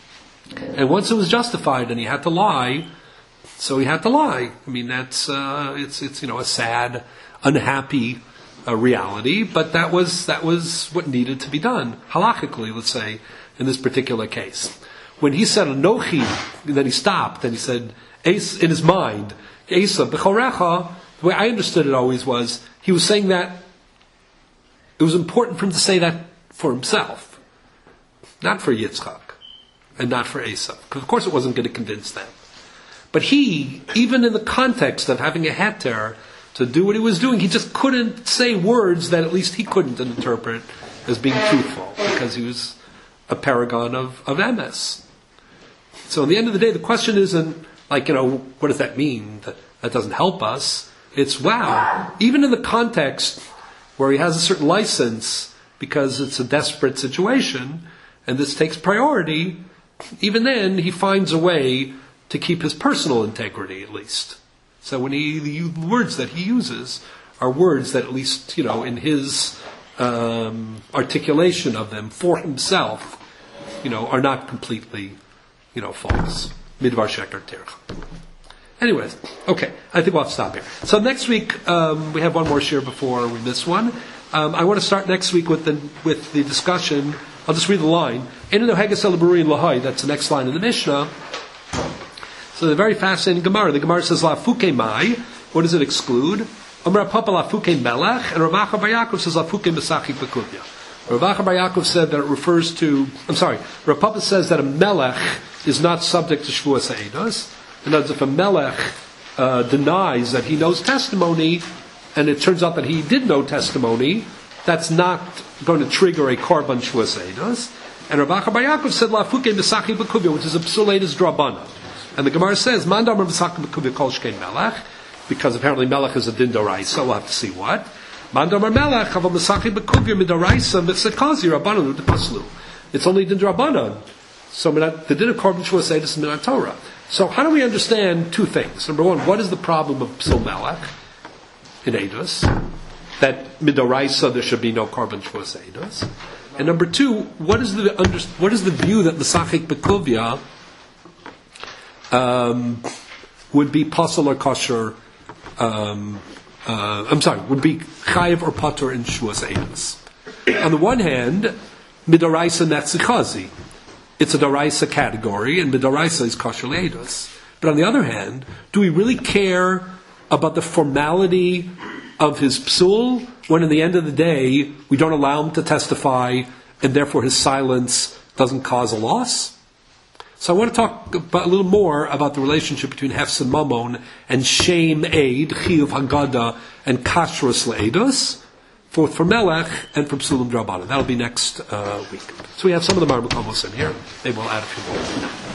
[SPEAKER 1] And once it was justified and he had to lie, so he had to lie. I mean, that's it's a sad, unhappy reality, but that was what needed to be done halachically, let's say, in this particular case. When he said Anochi, then he stopped and he said in his mind, Esav Bechorecha. The way I understood it always was he was saying that it was important for him to say that for himself, not for Yitzchak and not for Esav, because of course it wasn't going to convince them. But he, even in the context of having a heter to do what he was doing, he just couldn't say words that at least he couldn't interpret as being truthful, because he was a paragon of MS. So at the end of the day, the question isn't what does that mean? That doesn't help us. It's, wow, even in the context where he has a certain license because it's a desperate situation and this takes priority, even then he finds a way to keep his personal integrity at least. So when the words that he uses are words that at least, in his articulation of them for himself, are not completely, false. Midvar Sheker Terach. Anyways, okay, I think we'll have to stop here. So next week, we have one more share before we miss one. I want to start next week with the discussion. I'll just read the line. That's the next line in the Mishnah. So the very fascinating Gemara. The Gemara says, Lafuke Mai. What does it exclude? Amar Papa Lafuke Melech, and Rav Acha Bar Yaakov says Lafuke Mesachik Bekuvya. Rav Acha Bar Yaakov said that it refers to, Rav Papa says that a Melech is not subject to Shvuas HaEdos. In other words, if a Melech denies that he knows testimony, and it turns out that he did know testimony, that's not going to trigger a Korban Shvuas HaEdos. And Rav Acha Bar Yaakov said Lafuke Mesachik Bekuvya, which is a Psuleitis Drabana. And the Gemara says, Mandamar Mesachik Bekuvya Kol Shkein Melech, because apparently Melech is a din doraisa. We'll have to see what. Mandamar Melech Aval Mesachik Bekuvya Midoraisa Mitzakazi Rabbanon Udepaslu. it's only din drabanan. So the din of korban shvuas edus is minan Torah. So how do we understand two things? Number one, what is the problem of psul melech in edus? That midoraisa there should be no korban shvuas edus. And number two, what is the view that the Sachik Bekuvia would be pasal or kosher? Would be chayiv or patur in shvuas edus. On the one hand, midoraisa netzikazi. It's a daraisa category, and midaraisa is kosher edus. But on the other hand, do we really care about the formality of his psul when, in the end of the day, we don't allow him to testify, and therefore his silence doesn't cause a loss? So I want to talk a little more about the relationship between hefs and mamon and shame aid, chiyuv haggadah, and kashrus le'edus, for melech and for psulim drabanan. That'll be next week. So we have some of the marmukomos in here. Maybe we'll add a few more.